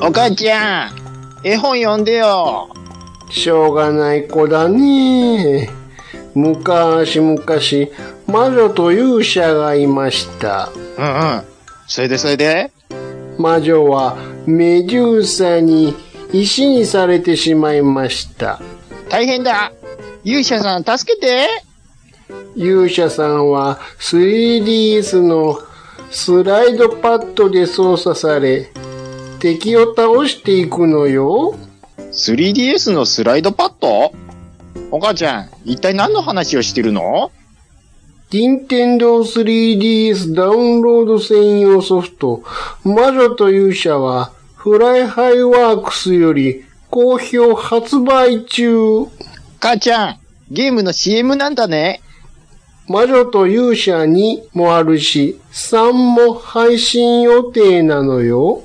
お母ちゃん、絵本読んでよ。 しょうがない子だね。昔々、魔女と勇者がいました。 それで魔女はメデューサに石にされてしまいました。 大変だ。勇者さん助けて。 勇者さんは 3DS のスライドパッドで操作され、敵を倒していくのよ。 3DS のスライドパッド？お母ちゃん、一体何の話をしてるの？ 任天堂 3DS ダウンロード専用ソフト、魔女と勇者は、フライハイワークスより好評発売中。 母ちゃん、ゲームの CM なんだね。 魔女と勇者2もあるし、3も配信予定なのよ。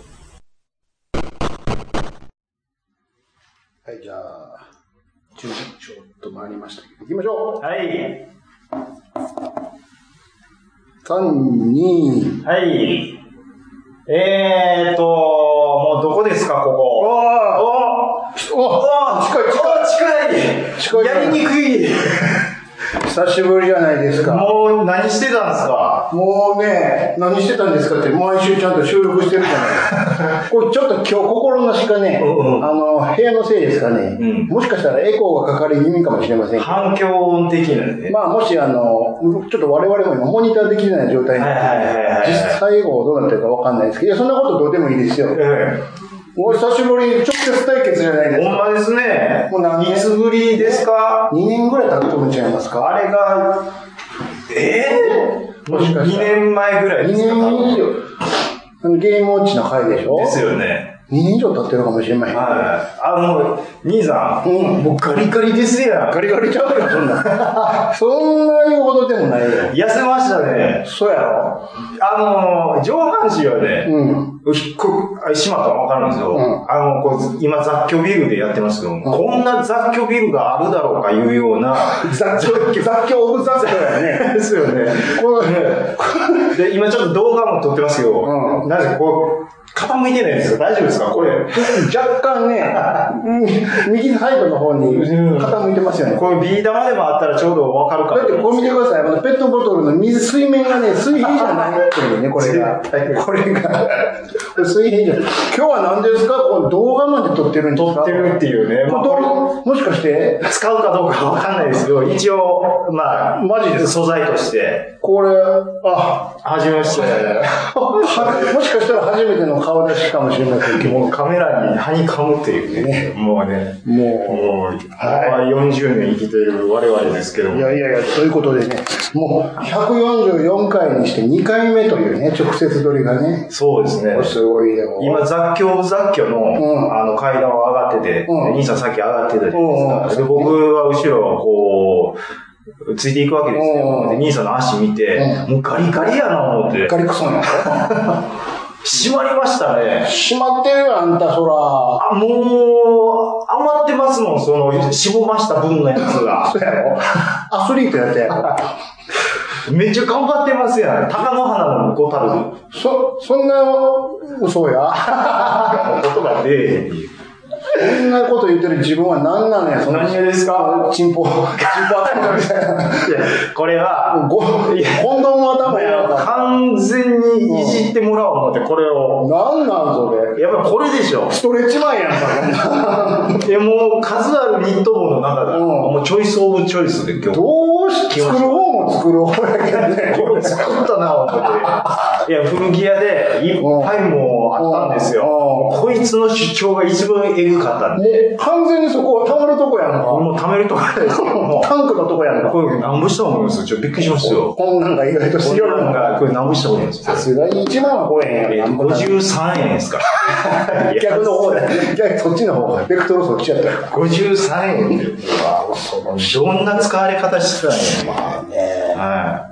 はい、じゃあ、10時ちょっと回りましたけど、行きましょう。 はい。 3、2。 はい。もうどこですか、ここ。近い。やりにくい。 久しぶりじゃないですか。 もう何してたんですか？ もうね、何してたんですかって毎週ちゃんと収録してるじゃないですか。これちょっと今日心なしかね、部屋のせいですかね、もしかしたらエコーがかかり気味かもしれません。 環境音的なんで。 まあもしちょっと我々も今モニターできない状態になって、実際最後どうなってるかわかんないですけど、いやそんなことどうでもいいですよ。もう久しぶりに直接対決じゃないですか。 ほんまですね。 もう何いつぶりですか ？2年ぐらい経っても違いますか？ あれが、 もしかしたら 2年前ぐらいですか？ 2年以上。ゲームウォッチの回でしょ？ ですよね。 2年以上経ってるかもしれません。 兄さん。もうガリガリですやん。 ガリガリちゃうよ、そんな。そんな言うほどでもないよ。 痩せましたね。 そうやろ？ 上半身はね、しまったらわかるんですよ。今雑居ビルでやってますけど、こんな雑居ビルがあるだろうかいうような。 雑居オブ雑居やね。 ですよね。で、今ちょっと動画も撮ってますけど、なぜ傾いてないですか？大丈夫ですか？これ。 若干ね、右サイドの方に傾いてますよね。 これビー玉でもあったらちょうどわかるかだってこう見てください。ペットボトルの水面がね、水平じゃないっていうね、これが。水平じゃない。今日は何ですか？この動画まで撮ってるんですか？ 撮ってるっていうね。 もしかして使うかどうかわかんないですけど、一応、マジで素材として。 これ、 はじめまして。 もしかしたら初めての顔出しかもしれませんけど。 もうカメラにはにかむっていうね。もう40年生きている我々ですけども。 いや、ということでね、もう144回にして2回目というね、直接撮りがね。 そうですね。 すごいでも。 今、雑居の、階段を上がってて、兄さんさっき上がってたじゃないですか。で、僕は後ろ、ついていくわけですよ。で、兄さんの足見て、もうガリガリやな思って。 ガリクソンやろ？ 閉まりましたね。 閉まってるよ、あんた、そら。 もう、余ってますもん、しぼました分のやつが。 そうやろ？アスリートやったやろ。 めっちゃ頑張ってますやん。鷹の花のごたる。 そんな、嘘や。 音が出え。 そんなこと言ってる自分は何なのや、その。 何ですか？ チンポ頭みたいな。 これは、 コンドーム頭や。 完全にいじってもらおう思って、これを。 なんなんそれ。 やっぱりこれでしょ。 ストレッチマンやんか。 もう数あるニット帽の中で、もうチョイスオブチョイスで今日。 どうし作る方も作る方やけどね。 これ作ったな、思って。いや、古着屋でいっぱいもあったんですよ。こいつの主張が一番エグかったんで。 完全にそこは溜まるとこやんか。 もう溜めるとこですよ。 タンクのとこやんか。 これ何部したと思います？ちょっとびっくりしますよ。 こんなんが意外としよるのが。 これ何部したと思います？ さすがに1万は超えへんやん。 53円ですから。 逆の方で。そっちの方が。ベクトルそっちやったら。 53円っていうのは、どんな使われ方してたんや。 まあね。 はい。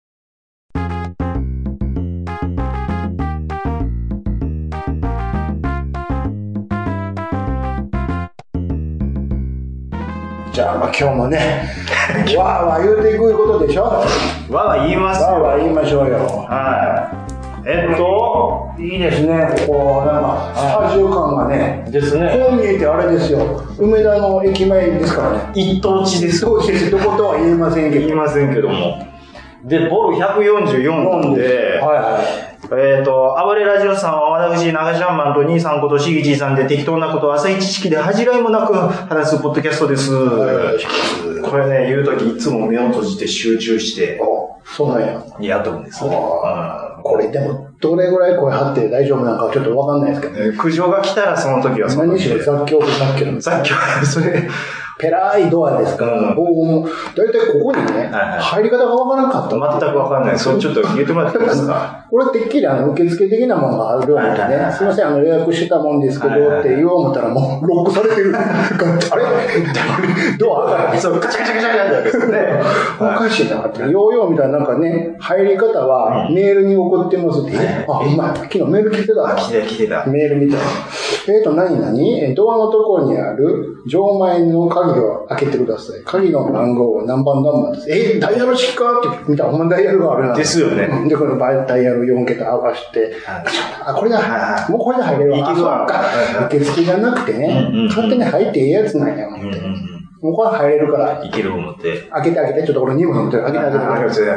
じゃあ、今日もね、わーわー言うていくことでしょ？ わーわー言いますよ。 わーわー言いましょうよ。 はい。 いいですね、ここ、なんか、スタジオ感がね。 ですね。 こう見えてあれですよ。梅田の駅前ですからね。 一等地ですよ。 そうです。どことは言えませんけど。 言いませんけども。で、ボル144なんで、 はいはい。 暴れラジオさんは私、長ジャンマンと兄さんことしぎじいさんで適当なことを朝一式で恥じらいもなく話すポッドキャストです。これね、言うときいつも目を閉じて集中して、 そうなんや。 やっとくんです。 これでも、どれぐらい声張って大丈夫なのかちょっとわかんないですけど。 苦情が来たらその時はその時で。 何しろ雑居それ、 ペライドアですから、僕も、だいたいここにね、入り方がわからなかった。 全くわかんない。それちょっと言ってもらっていいですか？ これてっきり受付的なものがあるわけね。すいません、予約してたもんですけど、って言おう思ったらもうロックされてる。あれドア開かない。 そう、カチャカチャカチャなんですね。 おかしいなって。ヨーヨーみたいななんかね、入り方はメールに送ってますって。あ、うまい。昨日メール来てた。 来てた。 メールみたいな。何ドアのところにある錠前の鍵を開けてください。鍵の番号は何番です。ダイヤル式かって見たら、ほんまダイヤルがあるな。 ですよね。 で、このダイヤル4桁合わせて、これだ。もうこれで入れるわ。そうか。受付じゃなくてね、勝手に入っていいやつなんや、思って。もうこれ入れるから。 いける思って。 開けて、ちょっとこれ荷物持って、開けて。 あれガチャガチ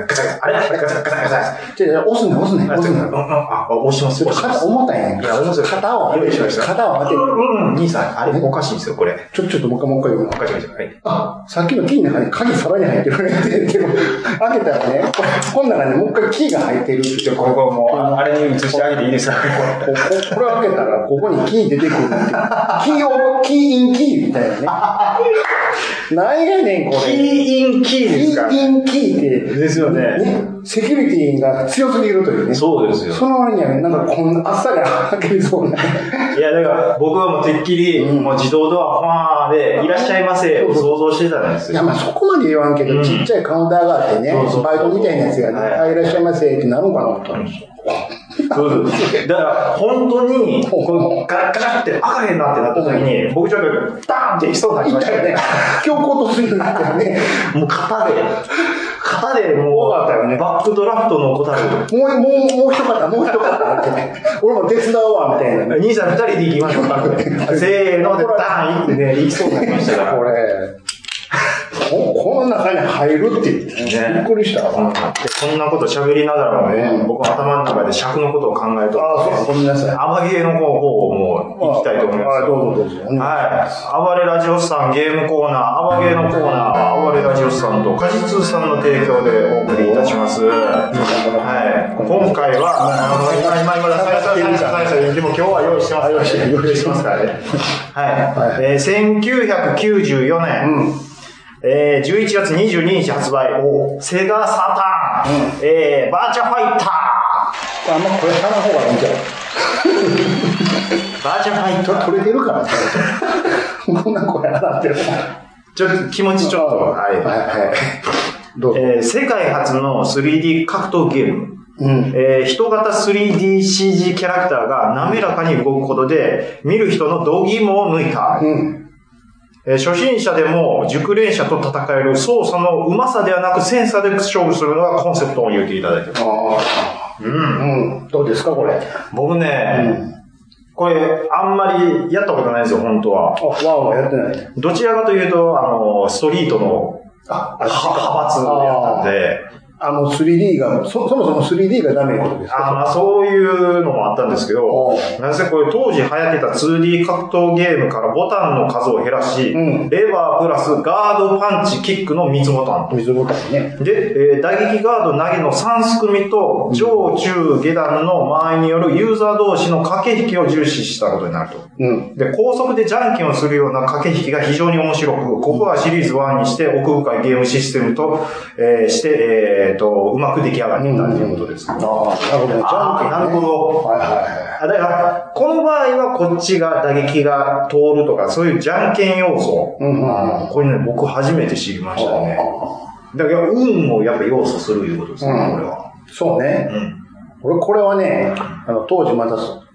ャ。 押すね。 押します。 重たいね。肩を当てて。 兄さん、あれおかしいんですよ、これ。 ちょっともう一回言うの。 ガチャガチャ。 あ、さっきのキーの中に鍵さらに入ってるね。開けたらね、この中にもう一回キーが入ってるって。 ここもう、あれに移してあげていいですか？ これ開けたら、ここにキー出てくるって。キーインキーみたいなね。何やねん、これ。 キーインキーですか？ キーインキーって。 ですよね。 セキュリティが強すぎるというね。 そうですよ。 その割にはね、なんかこんなあっさり開けるそうな。 いや、だから僕はもうてっきり、もう自動ドアファーで、いらっしゃいませを想像してたんですよ。 いや、まあそこまで言わんけど、ちっちゃいカウンターがあってね、バイトみたいなやつがね、いらっしゃいませってなるのかなと思ったんですよ。 そうだから、本当に、このガラガラって開かへんなってなった時に、僕ちょっと、ダーンっていきそうになりましたよね。 強行突進になったよね。 もう肩でもう、バックドラフトの答えもう一方ってね。俺も手伝うわ、みたいな。 兄さん二人で行きましょうか。せーので、ダーン行ってね、行きそうになりましたから。 これ。この中に入るって言ってね。びっくりしたわ。 そんなこと喋りながらもね、僕の頭の中で尺のことを考えると。 ごめんなさい。 アバゲーの方をもう行きたいと思います。 どうぞ。 はい。暴れラジオスさんゲームコーナー、アバゲーのコーナー、暴れラジオスさんと果実さんの提供でお送りいたします。はい。今回は、でも今日は用意してます。用意してますからね。はい。1994年。11月22日発売。セガサターン。バーチャファイター。 あんまこれ貼らん方がいいんじゃん。 バーチャファイター。 取れてるからこんな声払ってる。 ちょっと気持ちちょっと。はい。 どうぞ。 世界初の 3D 格闘ゲーム。人型 3DCG キャラクターが滑らかに動くことで、見る人の度肝を抜いた。初心者でも熟練者と戦える操作のうまさではなくセンサーで勝負するのがコンセプトを言っていただいてます。 どうですかこれ。 僕ね、これあんまりやったことないんですよ、本当は。 やってない。 どちらかというと、ストリートの派閥やったんで、 3D が、そもそも 3D がダメなことですか？ そういうのもあったんですけど、なぜこれ当時流行ってた 2D 格闘ゲームからボタンの数を減らし、レバープラスガードパンチキックの水ボタン。 水ボタンね。 で、打撃ガード投げの3すくみと、上中下段の間合いによるユーザー同士の駆け引きを重視したことになると。で、高速でじゃんけんをするような駆け引きが非常に面白く、ここはシリーズ1にして奥深いゲームシステムと、して、うまく出来上がっていたということです。 なるほどね。 なるほど。だから、この場合はこっちが打撃が通るとか、そういうじゃんけん要素。これね、僕初めて知りましたね。だから、運もやっぱ要素するいうことですね、これは。 そうね。これはね、当時まだ、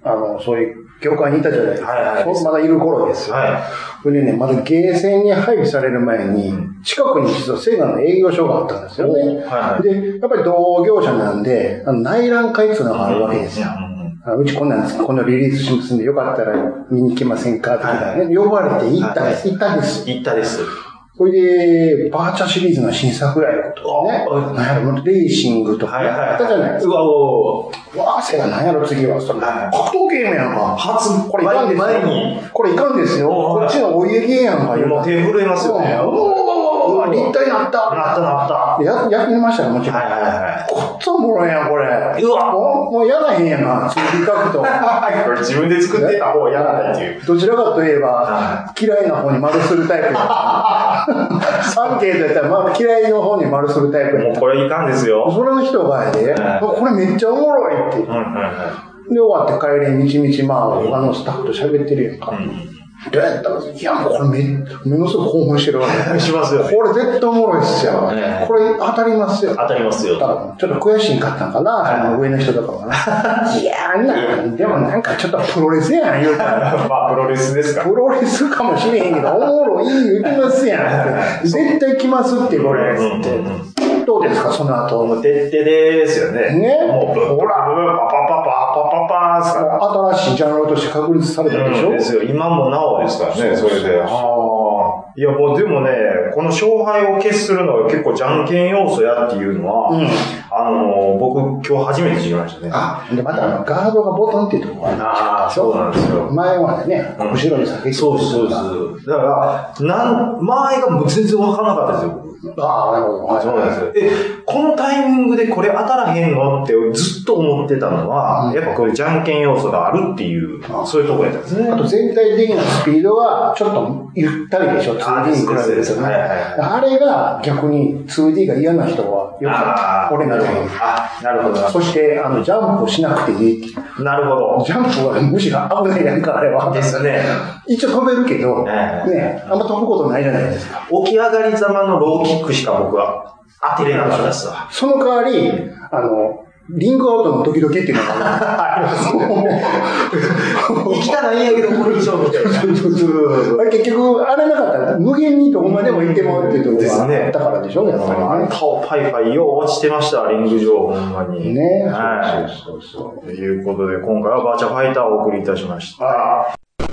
そういう業界にいたじゃないですか。 はいはい。 まだいる頃ですよ。 はい。 それでね、まだゲーセンに配備される前に、近くに実はセガの営業所があったんですよね。 はい。 で、やっぱり同業者なんで、内覧会っていうのがあるわけですよ。うちこんなんです。このリリースしますんで、よかったら見に来ませんかってね、呼ばれて行ったんです。行ったです。それで、バーチャシリーズの新作やることね。レーシングとかあったじゃないですか。セガなんやろ次は。格闘ゲームやんか。これいかんですよ。これいかんですよ。こっちのお家ゲーやんか。 もう手震えますよね。 立体になった。やってましたよ、もちろん。こっちおもろいやん、これ。もうやらへんやんか、2D 格闘。 これ自分で作ってた方がやらないっていう。 どちらかといえば、嫌いな方に丸するタイプや。アンケートやったら、嫌いの方に丸するタイプや。 もうこれいかんですよ。 それの人がこれめっちゃおもろいって。で、終わって帰りにみち他のスタッフと喋ってるやんか。どうやったんですか？いや、もうこれものすごく興奮してるわけ。 しますよ。 これ絶対おもろいっすよ。これ当たりますよ。 当たりますよ。 ちょっと悔しいかったんかな、その上の人とかはな。いやでもなんかちょっとプロレスやん、言うたら。 プロレスですか？ プロレスかもしれへんけど、おもろい言ってますやん。絶対来ますって、これ。どうですか、その後。 もう、てってですよね。 ね。 もう、ほら、パーすか新しいジャンルとして確立されたでしょ？ ですよ。今もなおですからね、それで。いや、もうでもね、この勝敗を決するのは結構じゃんけん要素やっていうのは、僕今日初めて知りましたね。 で、またガードがボタンっていうところがあるんですよ。 そうなんですよ。 前はね、後ろに先そう。だから、前がもう全然わからなかったですよ。 なるほど。 そうなんですよ。このタイミングでこれ当たらへんのってずっと思ってたのは、やっぱこれじゃんけん要素があるっていう、そういうところやったんですね。 あと全体的なスピードはちょっとゆったりでしょ、2D に比べるとね。あれが逆に 2D が嫌な人はよかった。俺みたいに。 なるほど。 そして、ジャンプしなくていい。 なるほど。 ジャンプはむしろ危ないやんか、あれは。 ですね。 一応飛べるけど、ね、あんま飛ぶことないじゃないですか。 起き上がりざまのローキックしか僕は当てれなかったですわ。 その代わり、リングアウトのドキドキっていうのがあります。 生きたらいいんやけど、これ以上みたいな。 結局、あれなかったら、無限にどこまでも行ってもらうっていうところがあったからでしょ、やっぱり。 あんたをパイパイよう落ちてました、リング上、ほんまに。 ね。 そう。ということで、今回はバーチャファイターをお送りいたしました。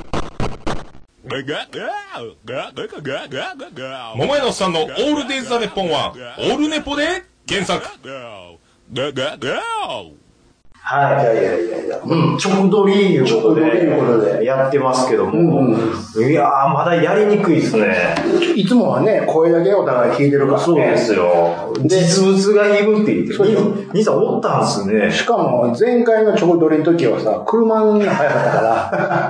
桃屋のおっさんのオールデイズ・ザ・ネッポンはオールネポで検索。 はい。直撮りいうことでやってますけども、いやー、まだやりにくいですね。 いつもはね、声だけお互い聞いてるからね。 そうですよ。実物がいるって言って、兄さんおったんすね。 しかも、前回の直撮りの時はさ、車が速かったから、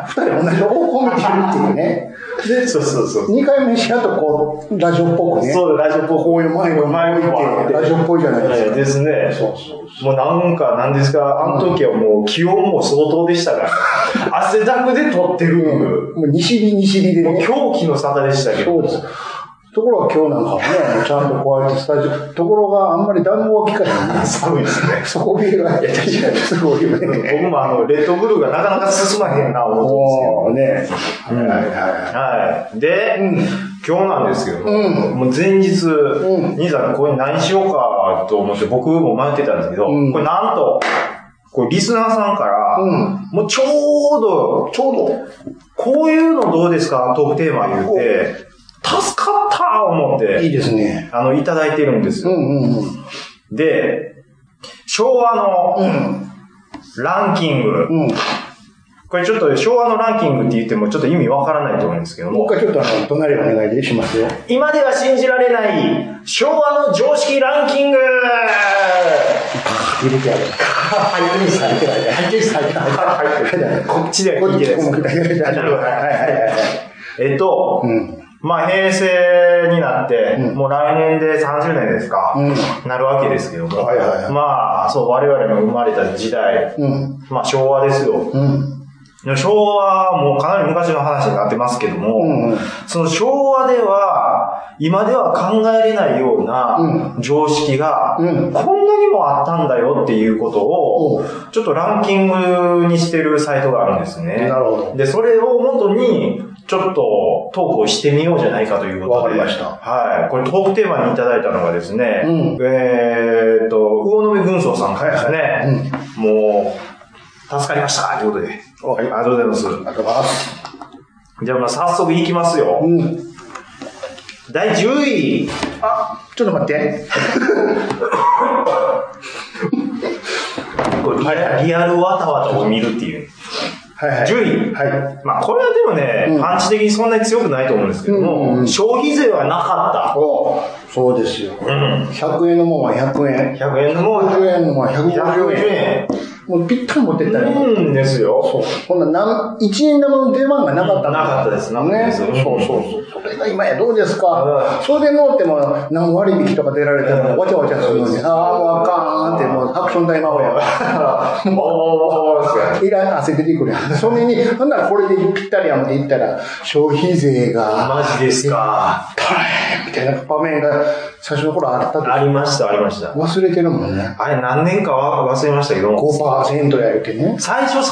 二人同じ方向見てるっていうね。 で、そう。 二回目しやとこう、ラジオっぽくね。 そう、ラジオっぽく。 こういう前を向いて、ラジオっぽいじゃないですか。 ですね。もうなんですか、あの時はもう気温も相当でしたから、汗だくで撮ってる。 もう西日でね。 もう狂気の沙汰でしたけど。 そうです。ところが今日なんかはね、ちゃんとこうやってスタジオ、ところがあんまり暖房が効かないね。 寒いですね。 底冷えが、すごいよね。 僕もレッドブルーがなかなか進まへんな、思うんですけど。はい。で、今日なんですけど、もう前日、兄さんこれ何しようかと思って僕も迷ってたんですけど、これなんと、これリスナーさんから、もうちょうど、こういうのどうですかトークテーマ言うて、助かった思って。 いいですね。 いただいてるんですよ。で、昭和の、ランキング。これちょっと昭和のランキングって言ってもちょっと意味わからないと思うんですけども。 もう一回ちょっと隣お願いしますよ。 今では信じられない昭和の常識ランキング入れてやる。入ってない。 こっちで聞いてる。まあ平成になって、もう来年で30年ですか、なるわけですけども、まあそう我々の生まれた時代、まあ昭和ですよ。 昭和もかなり昔の話になってますけども、その昭和では、今では考えれないような常識が、こんなにもあったんだよっていうことを、ちょっとランキングにしてるサイトがあるんですね。 なるほど。 で、それを元に、ちょっとトークをしてみようじゃないかということで。 わかりました。 はい。これトークテーマにいただいたのがですね、魚目軍曹さんからですね、もう、助かりましたということで。ありがとうございます。 ありがとうございます。 じゃあまあ早速いきますよ。第10位。 ちょっと待って。 リアルわたわたを見るっていう。10位。まあこれはでもね、パンチ的にそんなに強くないと思うんですけども、消費税はなかった。 そうですよ。100円のもんは100円。 100円のもんは 100円のもんは150円。もうぴったり持ってったらいい。 ですよ。 そう。こんな1円玉の出番がなかったなかったです。 ね。そう。それが今やどうですか。それで乗っても何割引とか出られたらわちゃわちゃするのに、もうあかんってもうアクション大魔王や。いらん汗出てくるやん。それに、ほんならこれでぴったりやんって言ったら、消費税が。 マジですか。 みたいな場面が最初の頃あったと。 ありました。 忘れてるもんね。 あれ何年かは忘れましたけど。 5% やるってね。 最初 3% です。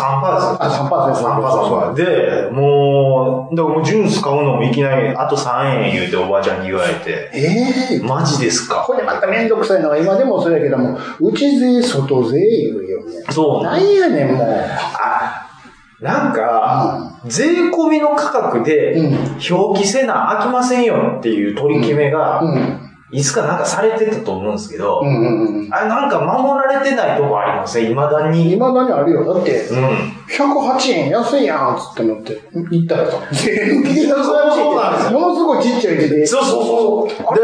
3%。 で、もう、だからもうジュース買うのもいきなり、あと3円言うておばあちゃんに言われて。マジですか。 これまためんどくさいのが今でもそうやけども、内税、外税言うよね。 そう。 なんやねん、もう。 なんか、税込みの価格で、表記せなあきませんよっていう取り決めが、いつかなんかされてたと思うんですけど、あれなんか守られてないとこありません？未だにあるよ。だって、108円安いやんつって思って、行ったらさ、全然ものすごいちっちゃい字で。 そう。だから、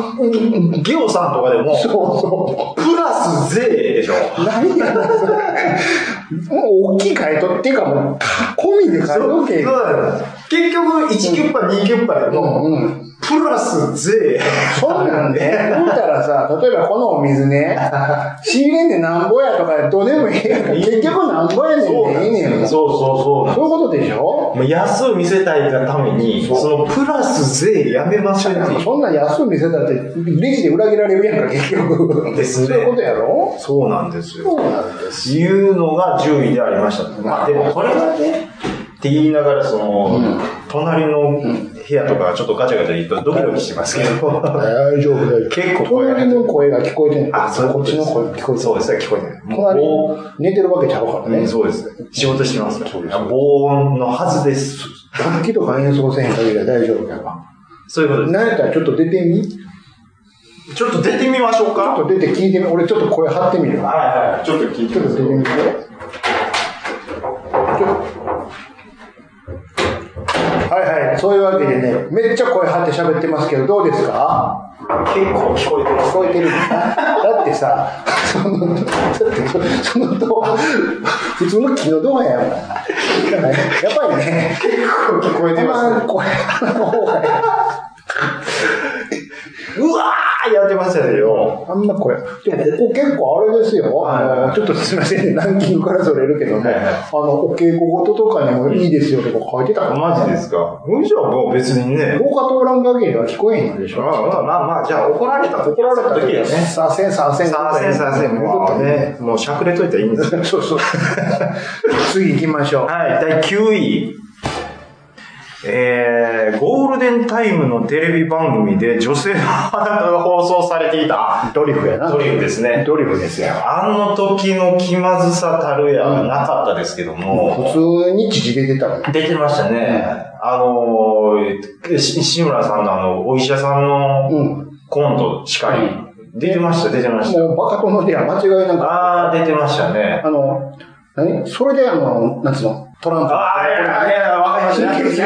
ゲオさんとかでも、プラス税でしょ。 何やろそれ。もう大きい買い取っていうかもう、込みで買い取け。 結局、1キュッパ、2キュッパでも、プラス税。 そうなんで。言ったらさ、例えばこのお水ね、仕入れんでなんぼやとかどうでもいいやんか。結局なんぼやねんでいいねん。 そう。 そういうことでしょ？ 安う見せたいがために、そのプラス税やめましょうって。 そんな安う見せたって、レジで裏切られるやんか、結局。 ですね。 そういうことやろ？ そうなんですよ。 そうなんですよ。 いうのが10位でありました。まあでもこれはね、って言いながら、隣の部屋とかちょっとガチャガチャ言うとドキドキしますけど。 大丈夫。 結構隣の声が聞こえてる。こっちの声聞こえてる。 そうですね、聞こえてる。 隣寝てるわけちゃうからね。 そうです。仕事してますから。防音のはずです。 楽器とか演奏せへん限りは大丈夫やわ。 そういうことです。 何やったらちょっと出てみ？ ちょっと出てみましょうか。 ちょっと出て聞いてみ。俺ちょっと声張ってみるわ。 はい。ちょっと聞いてみて。 ちょっと出てみて。はい。そういうわけでね、めっちゃ声張って喋ってますけど、どうですか？ 結構聞こえてます。 聞こえてる。だってさ、そのドア、普通の木のドアやもん。やっぱりね、 結構聞こえてます。 声の方がうわーやってましたよ。 あんな声。でもここ結構あれですよ。ちょっとすみませんね、ランキングからそれるけども、お稽古事とかにもいいですよとか書いてたから。 マジですか？じゃあもう別にね。 廊下通らん限りは聞こえへんのでしょ。 まあ、じゃあ怒られた時はね。 させん。 もうね、もうしゃくれといたらいいんですよ。 そう。次行きましょう。 はい、第9位。ゴールデンタイムのテレビ番組で女性の裸が放送されていた。 ドリフやな。 ドリフですね。 ドリフですよ。 あの時の気まずさたるやなかったですけども。 普通に父出てたもん。 出てましたね。志村さんのお医者さんのコントしかり。出てました。 もうバカ殿では間違いなく。 出てましたね。 それでなんつうのトランプ。 わかりました。神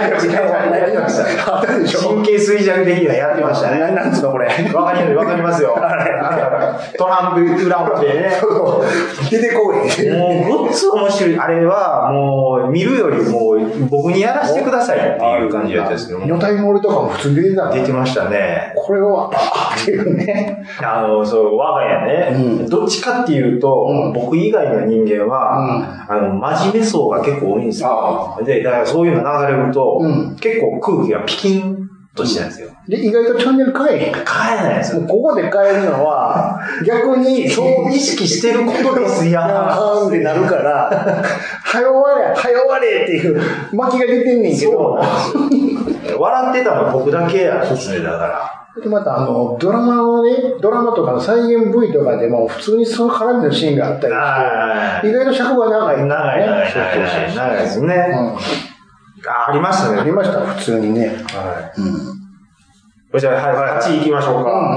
経衰弱的にはやってましたね。 なんつうのこれ。 わかりますよ。トランプ裏表でね。 出てこい。 もう、ごっつ面白い。あれは、もう、見るよりも、僕にやらせてくださいっていう感じだったんですけども。 女体盛りとかも普通に出てた出てましたね。 これは、っていうね。 そう、我が家ね、どっちかっていうと、僕以外の人間は、真面目層が結構多いんですよ。で、だからそういうの流れると、結構空気がピキンとしてるんですよ。 で、意外とチャンネル変えないですよ。 ここで変えるのは、逆に、 そう意識してることですやーんってなるから、はよわれっていう巻きが出てんねんけど。 笑ってたの僕だけやですね、だから。 で、またドラマとかの再現 V とかでも、普通にその絡みのシーンがあったりして、意外と尺が長い。 長いですね。ありましたね。 ありました、普通にね。 じゃあ、8位行きましょうか。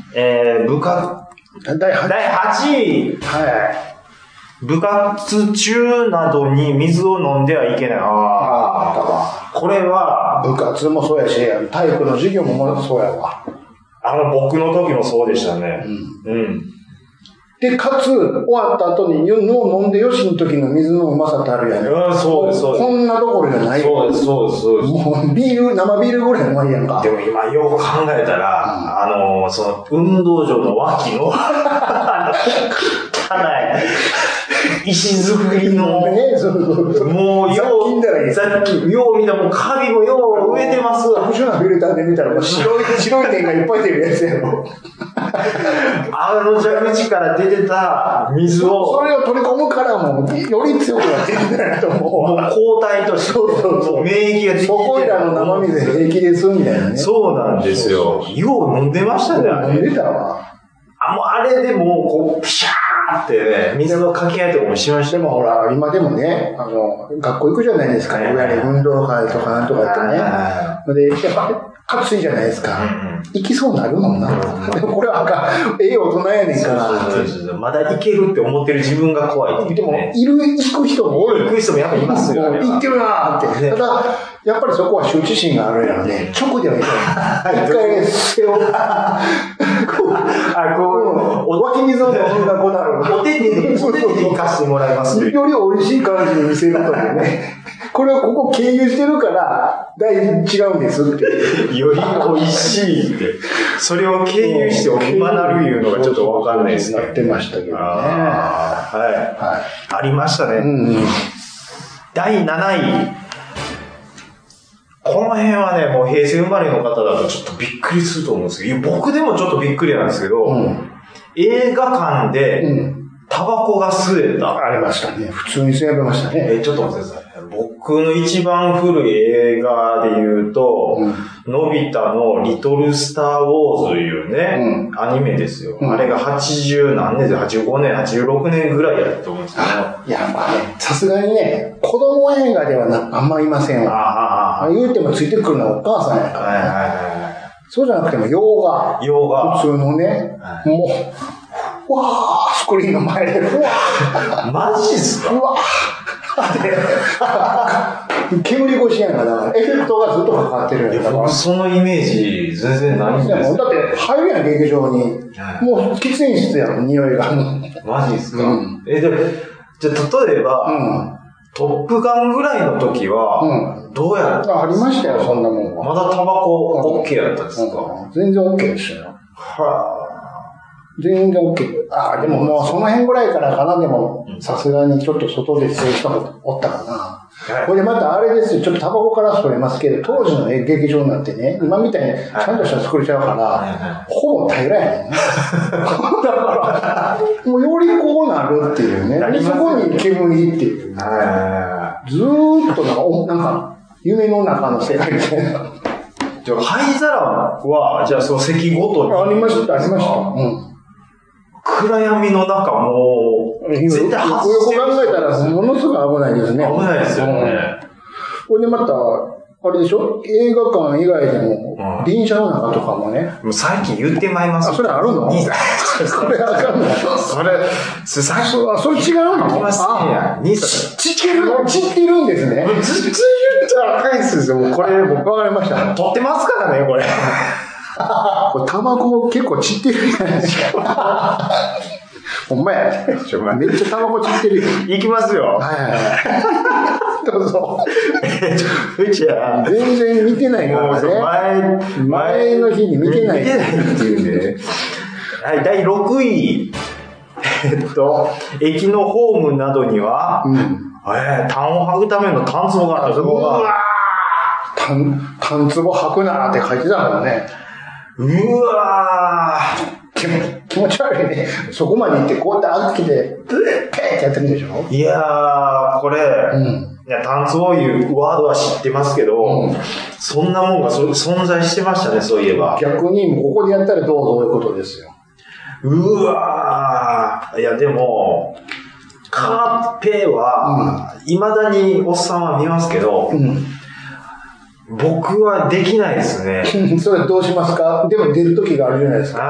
第8位。部活中などに水を飲んではいけない。これは、 部活もそうやし、体育の授業もそうやわ。 僕の時もそうでしたね。 で、かつ、終わった後に、飲んでよしの時の水のうまさってあるやん。 そうです。 こんなところじゃない。 そうです。もう、 生ビールぐらいうまいやんか。 でも今、よく考えたら、その、運動場の脇の、汚い、石造りの、もう、雑菌、よう見たらもうカビもよう植えてますわ。 特殊なフィルターで見たらもう白い点がいっぱい出るやつやろ。 蛇口から出てた水を。 それを取り込むからもう、より強くなってるんだなと思う。 もう抗体として、免疫ができてる。 そこいらの生水平気ですみたいなね。 そうなんですよ。よう飲んでましたね、あれ。 飲んでたわ。 もうあれでもう、こう、ピシャーってね、水のかけ合いとかもしました。 でもほら、今でもね、学校行くじゃないですか。いわゆる運動会とかなんとかってね。で、やっぱ、暑いじゃないですか。行きそうになるもんな。でもこれは大人やねんから。 まだ行けるって思ってる自分が怖い。 でも、行く人も多い。 行く人もやっぱいますよね。 行ってるなーって。ただ、やっぱりそこは羞恥心があるやろね。直ではいかない。一回、背を、湧き水を飲んだ子なの。 お手で行かせてもらいます。 より美味しい感じに見せるというね。これはここ経由してるから、だいぶ違うんですって。 より美味しいって。それを経由して大人なるいうのがちょっとわかんないですね。 なってましたけどね。 ありましたね。第7位。この辺はね、もう平成生まれの方だとちょっとびっくりすると思うんですけど、僕でもちょっとびっくりなんですけど、映画館でタバコが吸えた。 ありましたね。普通に吸えましたね。 ちょっと待ってください。僕の一番古い映画で言うと、のび太のリトルスターウォーズいうね、アニメですよ。あれが80何年で85年、86年ぐらいやったと思うんですけど。 いや、まあね、さすがにね、子供映画ではあんまいませんわ。言うてもついてくるのはお母さんやからね。そうじゃなくても洋画。普通のね、もう、わー、スクリーンの前で、うわー。マジっすか？ うわー。煙越しやんか、だからエフェクトがずっとかかってるやんか。 僕そのイメージ全然ないんですよ。 だって入るやん、劇場に。もう喫煙室やん、匂いが。 マジっすか？じゃあ例えば、トップガンぐらいの時は、どうやったありましたよ、そんなもんは。 まだタバコ OK やったんですか？ 全然 OK でしたよ。全然 OK。でももうその辺ぐらいからかな、でも、さすがにちょっと外で吸う人もおったかな。これでまたあれですよ、ちょっとタバコからそれますけど、当時の劇場になってね、今みたいにちゃんとした作りちゃうから、ほぼ平らやねんね。だから、もうよりこうなるっていうね。そこに煙っていう。ずーっとなんか、夢の中の世界みたいな。 灰皿は、じゃあその席ごとに。 ありました、ありました。 暗闇の中もう、絶対発生。よく考えたら、ものすごく危ないですね。 危ないですよね。 これでまた、 あれでしょ映画館以外でも、電車の中とかもね。 もうさっき言ってまいります。 あ、それあるの？ 兄さん。 これあかんの？ それさっき。 それ違うの？ ありますね。兄さん。 散ってるんですね。 ずっと言ったら赤いですよ。もうこれ、 わかりました。 撮ってますからね、これ。 これタバコ結構散ってるじゃないですか。ほんまや。めっちゃタバコ散ってるよ。 いきますよ。 はいはいはい。どうぞ。 じゃあ。 全然見てないからね。前の日に見てない。 見てないっていうね。はい、第6位。駅のホームなどには、痰を吐くための痰壺があった。 うわー痰壺吐くなーって書いてたもんね。 うわー気持ち悪いね。そこまで行ってこうやって開けて、ペーってやってるんでしょ？ いやー、これ、いや、痰壺いうワードは知ってますけど、そんなもんが存在してましたね、そういえば。 逆に、ここでやったらどういうことですよ。 うわー。いや、でも、カーペは、未だにおっさんは見ますけど、僕はできないですね。 それどうしますか？でも出る時があるじゃないですか。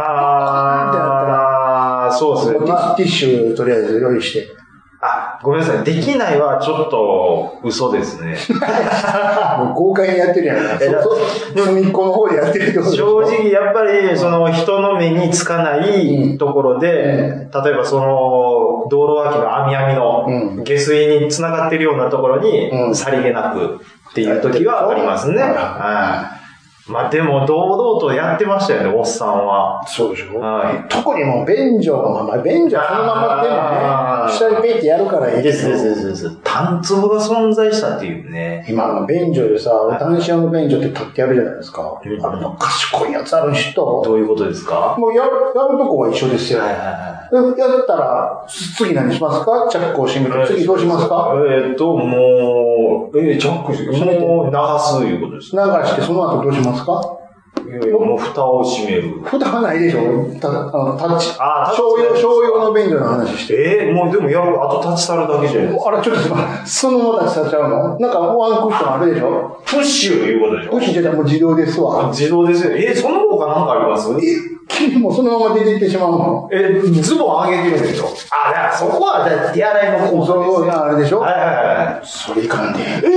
そうですね。 ティッシュとりあえず用意して。 ごめんなさい。できないはちょっと嘘ですね。 もう豪快にやってるやん。隅っこの方でやってるってことでしょ？ 正直やっぱりその人の目につかないところで、例えばその道路脇の網の下水に繋がってるようなところにさりげなくっていう時はありますね。まあでも堂々とやってましたよね、おっさんは。 そうでしょ。特にもう便所が、便所そのままでもね、下にペンってやるからいいですよ。 痰壺が存在したっていうね。 今の便所でさ、男子用の便所って立ってやるじゃないですか。あれの賢いやつある人。 どういうことですか？ もうやるとこは一緒ですよ。やったら、次何しますか？チャックを閉めて、次どうしますか？ もう、チャック閉めて。もう流すいうことです。 流して、その後どうしますか？ もう蓋を閉める。 蓋はないでしょ？タッチ。商用の便所の話して。 もうでもやる、あとタッチされるだけじゃないですか。 あれ、ちょっとそのままタッチされちゃうの？なんかワンクッションあるでしょ？ プッシュいうことでしょ？ プッシュじゃもう自動ですわ。 自動ですよ。その他なんかあります？ 君もそのまま出ていってしまうの？ ズボン上げてるんでしょ？だからそこは手洗いのコースですよ。 そう、あれでしょ？それいかんで。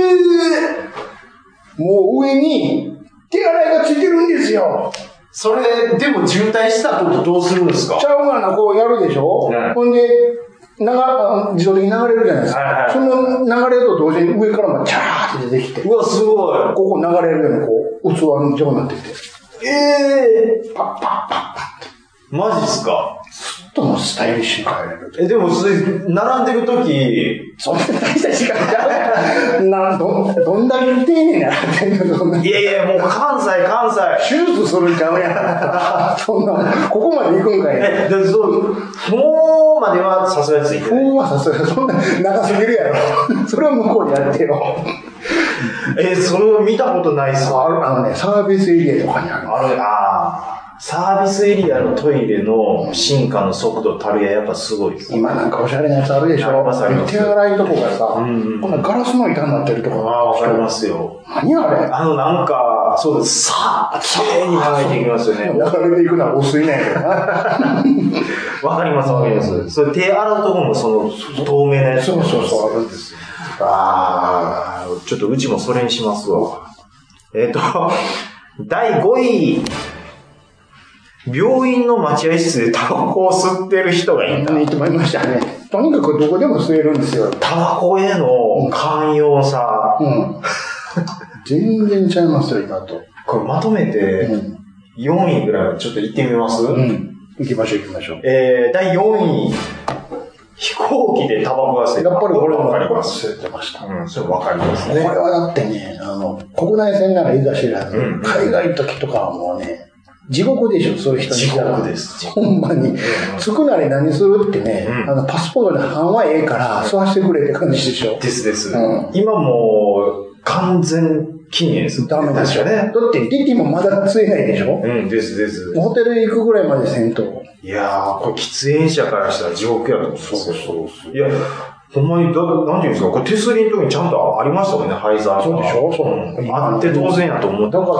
もう上に、手洗いがついてるんですよ。 それ、でも渋滞したとどうするんですか？ ちゃうがな、こうやるでしょ？ほんで、自動的に流れるじゃないですか。その流れと同時に上からもチャーって出てきて。 うわ、すごい。 ここ流れるように、こう、器の状になってて。パッパッパッパッって。 マジっすか？ ずっともスタイリッシュに変えれる。 でもそれ、並んでるとき、 そんな大した時間ちゃうどんだけ丁寧にやってんの？ いや、もう関西。 手術するんちゃうやん。そんな、ここまで行くんかい。 もうまではさすがについてない。 もうはさすがに、そんな長すぎるやろ。それは向こうでやってよ。 それを見たことないっすわ。 サービスエリアとかにある。 サービスエリアのトイレの進化の速度たるやっぱすごいです。 今なんかおしゃれなやつあるでしょ？手洗いとこがさ、こんなガラスの板になってるとこわかりますよ。 何あれ？ なんか、そうです。さあ、綺麗に流れていきますよね。 流れていくのはお水なんやけどな。 わかります。それ手洗うとこもその透明なやつ。 そう、あるんですよ。 ちょっとうちもそれにしますわ。第5位。病院の待合室でタバコを吸ってる人がいた。 言ってまいりましたね。とにかくどこでも吸えるんですよ。 タバコへの寛容さ。 全然ちゃいますよ、今と。 これまとめて、4位ぐらいちょっと行ってみます？ 行きましょう。 第4位。飛行機でタバコが吸える。 やっぱりこれもわかります。 吸えてました。 それわかりますね。 これはだってね、国内線ならいざ知らず、海外の時とかはもうね、地獄でしょ、そういう人にしたら。 地獄です。 ほんまに。着くなり何するってね、パスポートで半はええから、吸わせてくれって感じでしょ。 です。今もう、完全禁煙です。 ダメですよね。だって、リティもまだ吸えないでしょ。 です。 ホテル行くぐらいまでせんと。 いやー、これ喫煙者からしたら地獄やと思うんですよ。いや、 ほんまに、なんていうんですか、これ手すりの時にちゃんとありましたもんね、灰皿が。 そうでしょそう。 あって当然やと思って。 だから、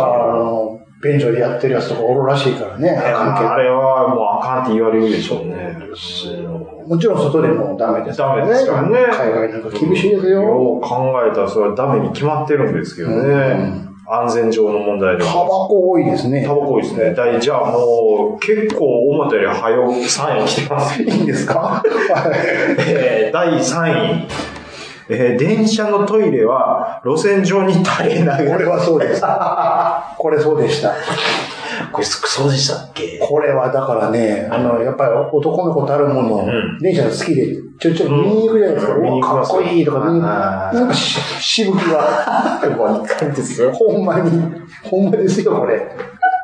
便所でやってるやつとかおるらしいからね。 あれはもうあかんって言われるでしょうね。 もちろん外でもダメですからね。ダメですからね。 海外なんか厳しいですよ。 よう考えたらそれはダメに決まってるんですけどね。安全上の問題では。 タバコ多いですね。 タバコ多いですね。じゃあもう、結構思ったより早う3位来てます。 いいんですか第3位。電車のトイレは路線上に垂れない。 これはそうです。これそうでした。 これそうでしたっけ？ これはだからね、やっぱり男の子たるもの、電車が好きで、ちょいちょい見に行くじゃないですか。かっこいいとか、なんかしぶきが。ほんまですよ、これ。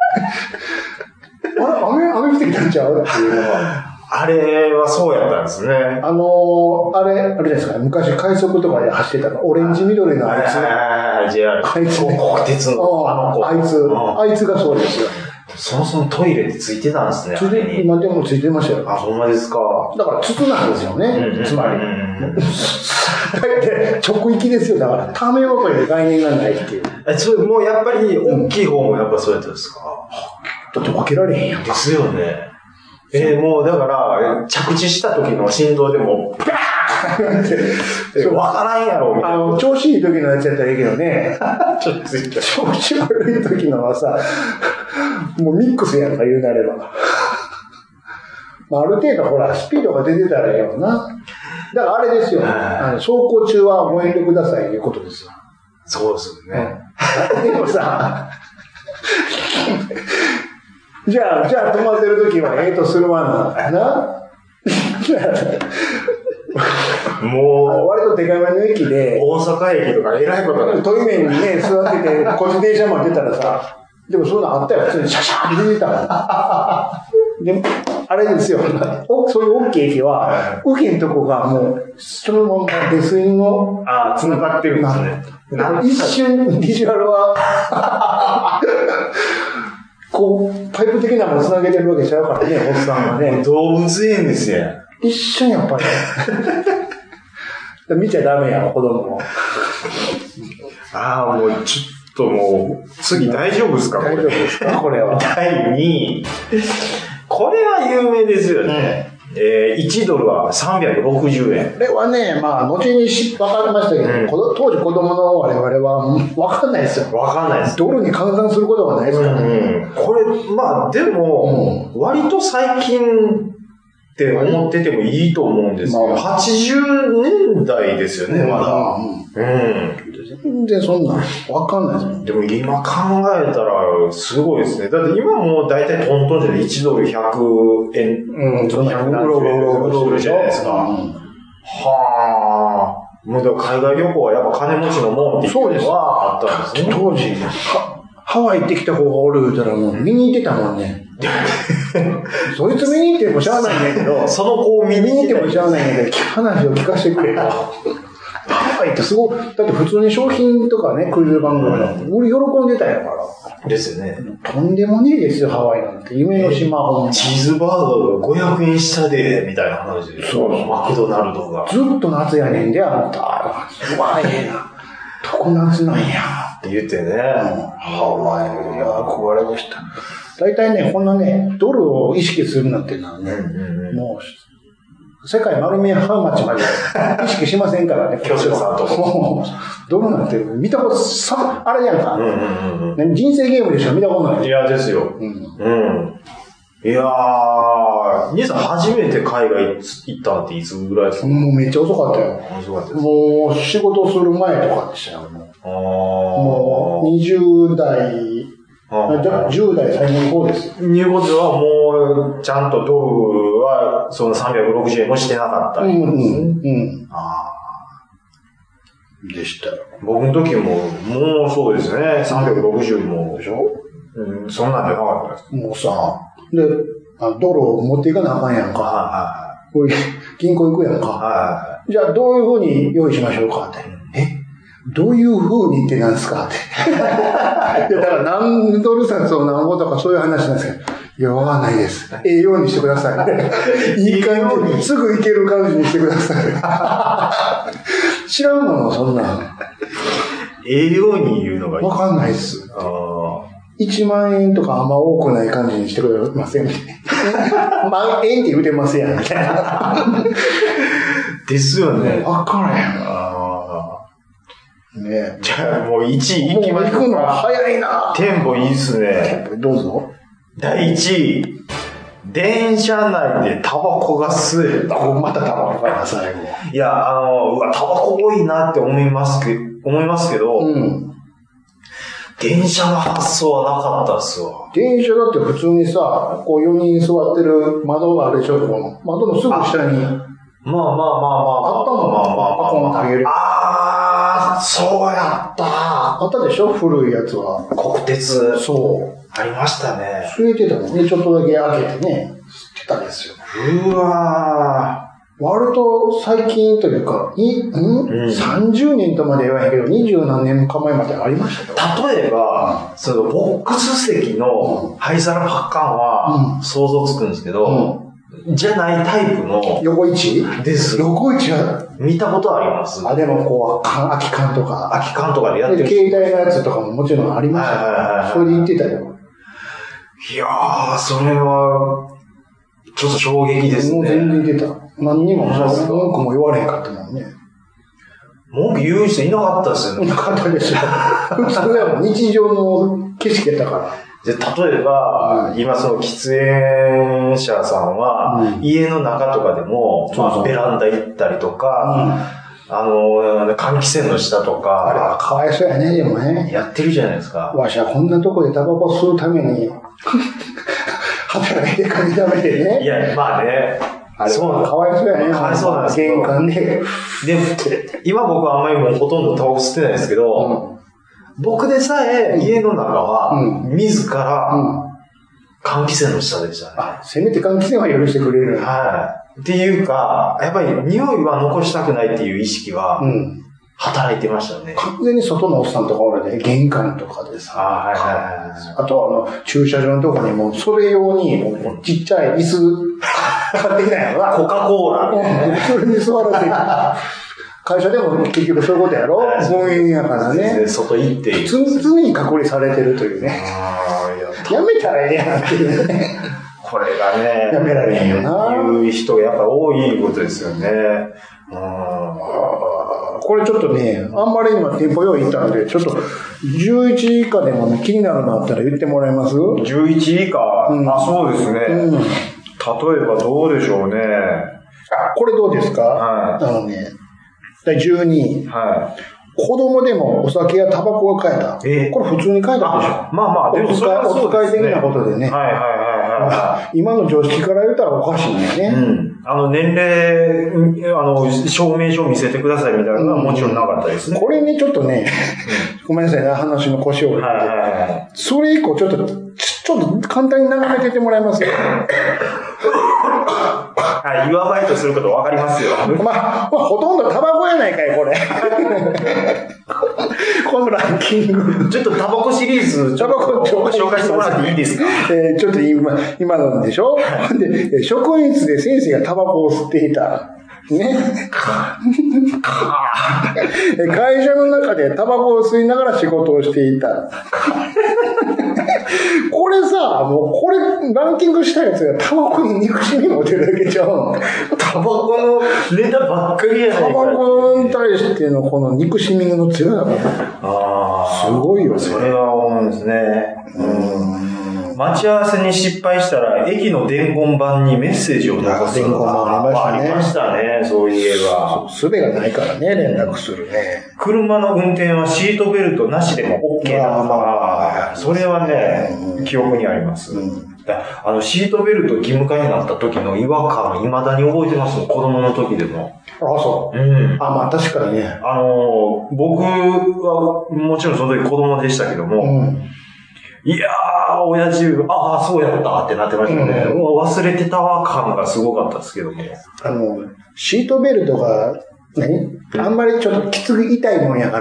雨降ってきたんちゃうっていうのは。 あれはそうやったんですね。 あれじゃないですか、昔快速とかで走ってたの、オレンジ緑のあいつ。 JR。あいつ。国鉄のあいつがそうですよ。 そもそもトイレってついてたんですね。 今でもついてましたよ。 あ、ほんまですか。 だから筒なんですよね。つまり。直域ですよ。だから、ためようという概念がないっていう。 それもうやっぱり、大きい方もやっぱそうやったんですか？ だって分けられへんやん。 ですよね。もうだから、着地した時の振動でも、ピャーってわからんやろ、みたいな。 調子いい時のやつやったらいいけどね。調子悪い時のはさ、もうミックスやんか言うなれば。ある程度ほら、スピードが出てたらええよな。だからあれですよ。走行中はご遠慮くださいということですよ。 そうですよね。 でもさ、じゃあ止まってる時はとするわな。もう、割とデカめの駅で、 大阪駅とか偉いことだね。 トイレにね、座ってて、個人電車まで出たらさ、でもそういうのあったよ。普通にシャシャーって出てたもん。でも、あれですよ。そういう大きい駅は、受けんとこがもう、そのまま下水の、 繋がってるんですね。 一瞬、ビジュアルは、こう、パイプ的なもの繋げてるわけちゃうからね、おっさんはね。 動物園ですよ。 一瞬やっぱり。見ちゃダメやろ、子供も。 もうちょっともう、次大丈夫ですか？ 大丈夫ですかこれは。 第2位。これは有名ですよね。1ドルは360円。 これはね、後に分かりましたけど、当時子供の我々は分かんないですよ。 分かんないです。 ドルに換算することがないですからね。 これ、でも、割と最近って思っててもいいと思うんですけど、80年代ですよね、まだ。 全然そんな分かんないですよ。 でも今考えたらすごいですね。だって今もう大体トントンじゃない1ドル100円、 そんなうろうろじゃないですか。はあ。もうだから海外旅行はやっぱ金持ちのもんっていうのはあったんですね。 当時、ハワイ行ってきた子がおる言うたらもう見に行ってたもんね。そいつ見に行ってもしゃあないんだけど、 その子を見に行ってもしゃあないんだけど、話を聞かせてくれよ。ハワイってすごい、だって普通に商品とかね、クイズ番組なんて、俺喜んでたんやから。 ですよね。 とんでもねえですよ、ハワイなんて。夢の島チーズバーガーが500円下で、みたいな話で。 そう。 マクドナルドが。 ずっと夏やねんで、あんた。うわ、ええな。常夏なんや。 って言ってね。 ハワイ、いや、憧れました。大体ね、こんなね、ドルを意識するなんていうのはね、もう、世界丸見えハウマッチまで意識しませんからね。 教師さんともドルなんて見たことあれやんか。人生ゲームでしか見たことない。 いや、ですよ。いやー、兄さん初めて海外行ったのっていつぐらいですか？ もうめっちゃ遅かったよ。 遅かったです。 もう仕事する前とかでしたよ。もう20代、10代最後の方です。 いうことはもう、ちゃんとドルは、その360円もしてなかったんですね。 でしたよ。 僕の時も、もうそうですね。360も。でしょ？そんなんじゃなかったです。 もうさ、で、ドルを持っていかなあかんやんか。銀行行くやんか。じゃあどういう風に用意しましょうかって。どういう風にってなんですかって。だから何ドル札を何ぼとかそういう話なんですけど、 いや、わかんないです。ええようにしてください。いい感じに、すぐ行ける感じにしてください。知らんもの、そんなん。 ええように言うのがいい。 わかんないです。1万円とかあんま多くない感じにしてくれませんみたいな。万円って言うてますやん、みたいな。 ですよね。 わからへん。ねじゃあもう1位行きましょうか。 もう行くの早いな。 テンポいいっすね。 どうぞ。 第1位。電車内でタバコが吸えた。 またタバコかな、最後。 いや、うわ、タバコ多いなって思いますけど、 うん。 電車の発想はなかったっすわ。 電車だって普通にさ、こう4人座ってる窓があるでしょ、この窓のすぐ下に。 まああったもん、パコンってあげる。 そうやった。 あったでしょ、古いやつは。 国鉄。 そう。 ありましたね。 吸えてたもんね、ちょっとだけ開けてね、吸ってたんですよ。 うわー。 割と最近というか、30年とまで言わへんけど、20何年か前までありましたよ。 例えば、そのボックス席の灰皿パッカンは想像つくんですけど、じゃないタイプの横位置です。 横位置は見たことあります。 でもこう、空き缶とか。 空き缶とかでやってる。 携帯のやつとかももちろんありましたよ。それで言ってたよ。 いやー、それは、ちょっと衝撃ですね。 もう全然言ってた。何にも文句も言われへんかったもんね。 文句言う人いなかったですよね。 いなかったですよ。普通は日常の景色やったから。 で、例えば、今その喫煙者さんは、家の中とかでも、ベランダ行ったりとか、換気扇の下とか。 あれはかわいそうやね、でもね。 やってるじゃないですか。 わしはこんなとこでタバコ吸うために、働いて金貯めてね。 いや、まあね。 あれはかわいそうやね。 かわいそうなんですけど。 玄関で。 で、今僕はあんまりもうほとんどタバコ吸ってないですけど、僕でさえ家の中は、自ら、換気扇の下でしたね。 せめて換気扇は許してくれる。 はい。っていうか、やっぱり匂いは残したくないっていう意識は、働いてましたね。 完全に外のおっさんとかおるね、玄関とかでさ。あと駐車場のとこにも、それ用に、ちっちゃい椅子買ってきたんやろな。 コカ・コーラ。 それに座らせて。会社でも結局そういうことやろ、婚姻やからね。 外行って。 常に隔離されてるというね。やめたらええやんっていうね。 これがね、 やめられへんよな。 いう人がやっぱ多いことですよね。 これちょっとね、あんまり今テンポ用意いったので、ちょっと11以下でもね、気になるのあったら言ってもらえます ?11 以下、そうですね。例えばどうでしょうね。 これどうですか？第12位。子供でもお酒やタバコが買えた。これ普通に買えたでしょ。 でもそれはお使い的なことでね。今の常識から言ったらおかしいんだよね。 年齢、証明書見せてくださいみたいなのはもちろんなかったですね。 これね、ちょっとね、ごめんなさいね、話の腰を折って。それ以降、ちょっと簡単に眺めててもらえますか？ 言わないとすること分かりますよ。 ほとんどタバコやないかい、これ。このランキング。 ちょっとタバコシリーズ、 タバコ紹介してもらっていいですか？ ちょっと今のでしょ？で、職員室で先生がタバコを吸っていた。ね。会社の中でタバコを吸いながら仕事をしていた。これさ、ランキングしたやつがタバコに憎しみ持てるだけちゃうの。 タバコのネタばっかりやないか。 タバコに対してのこの憎しみの強さがすごいよね。 それは思うんですね。待ち合わせに失敗したら、駅の伝言板にメッセージを残す。 伝言板ありましたね、そういえば。 術がないからね、連絡するね。 車の運転はシートベルトなしでも OK だ。それはね、記憶にあります。シートベルト義務化になった時の違和感を未だに覚えてますもん、子供の時でも。 そう。確かにね。 僕はもちろんその時子供でしたけども、いやー、親父、そうやったってなってましたね。忘れてたわ感がすごかったですけども。 シートベルトがあんまりちょっときつく痛いもんやから、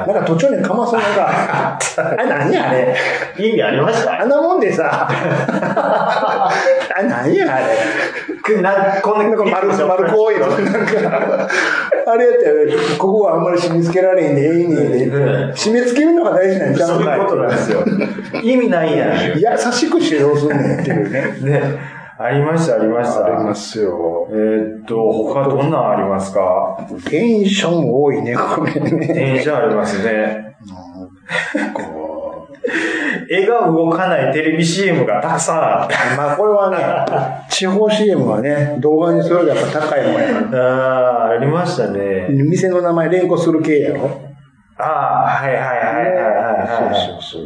なんか途中にかますのが、あれ何あれ意味ありました？ あんなもんでさ、あれ何やあれこんな丸こうよ。なんか、あれやって、ここはあんまり締め付けられへんで、ええねんで、締め付けるのが大事なんちゃうか。 そういうことなんですよ。意味ないやん。 優しくしてどうすんねんっていうね。 ね。ありました、ありました。 ありますよ。 他どんなんありますか？ テンション多いね、これね。 テンションありますね。絵が動かないテレビ CM がたくさんあって。 まあこれはね、地方 CM はね、動画にするとやっぱ高いもんやから。 ありましたね。 店の名前連呼する系やろ？ はいはいはいはい。 そう。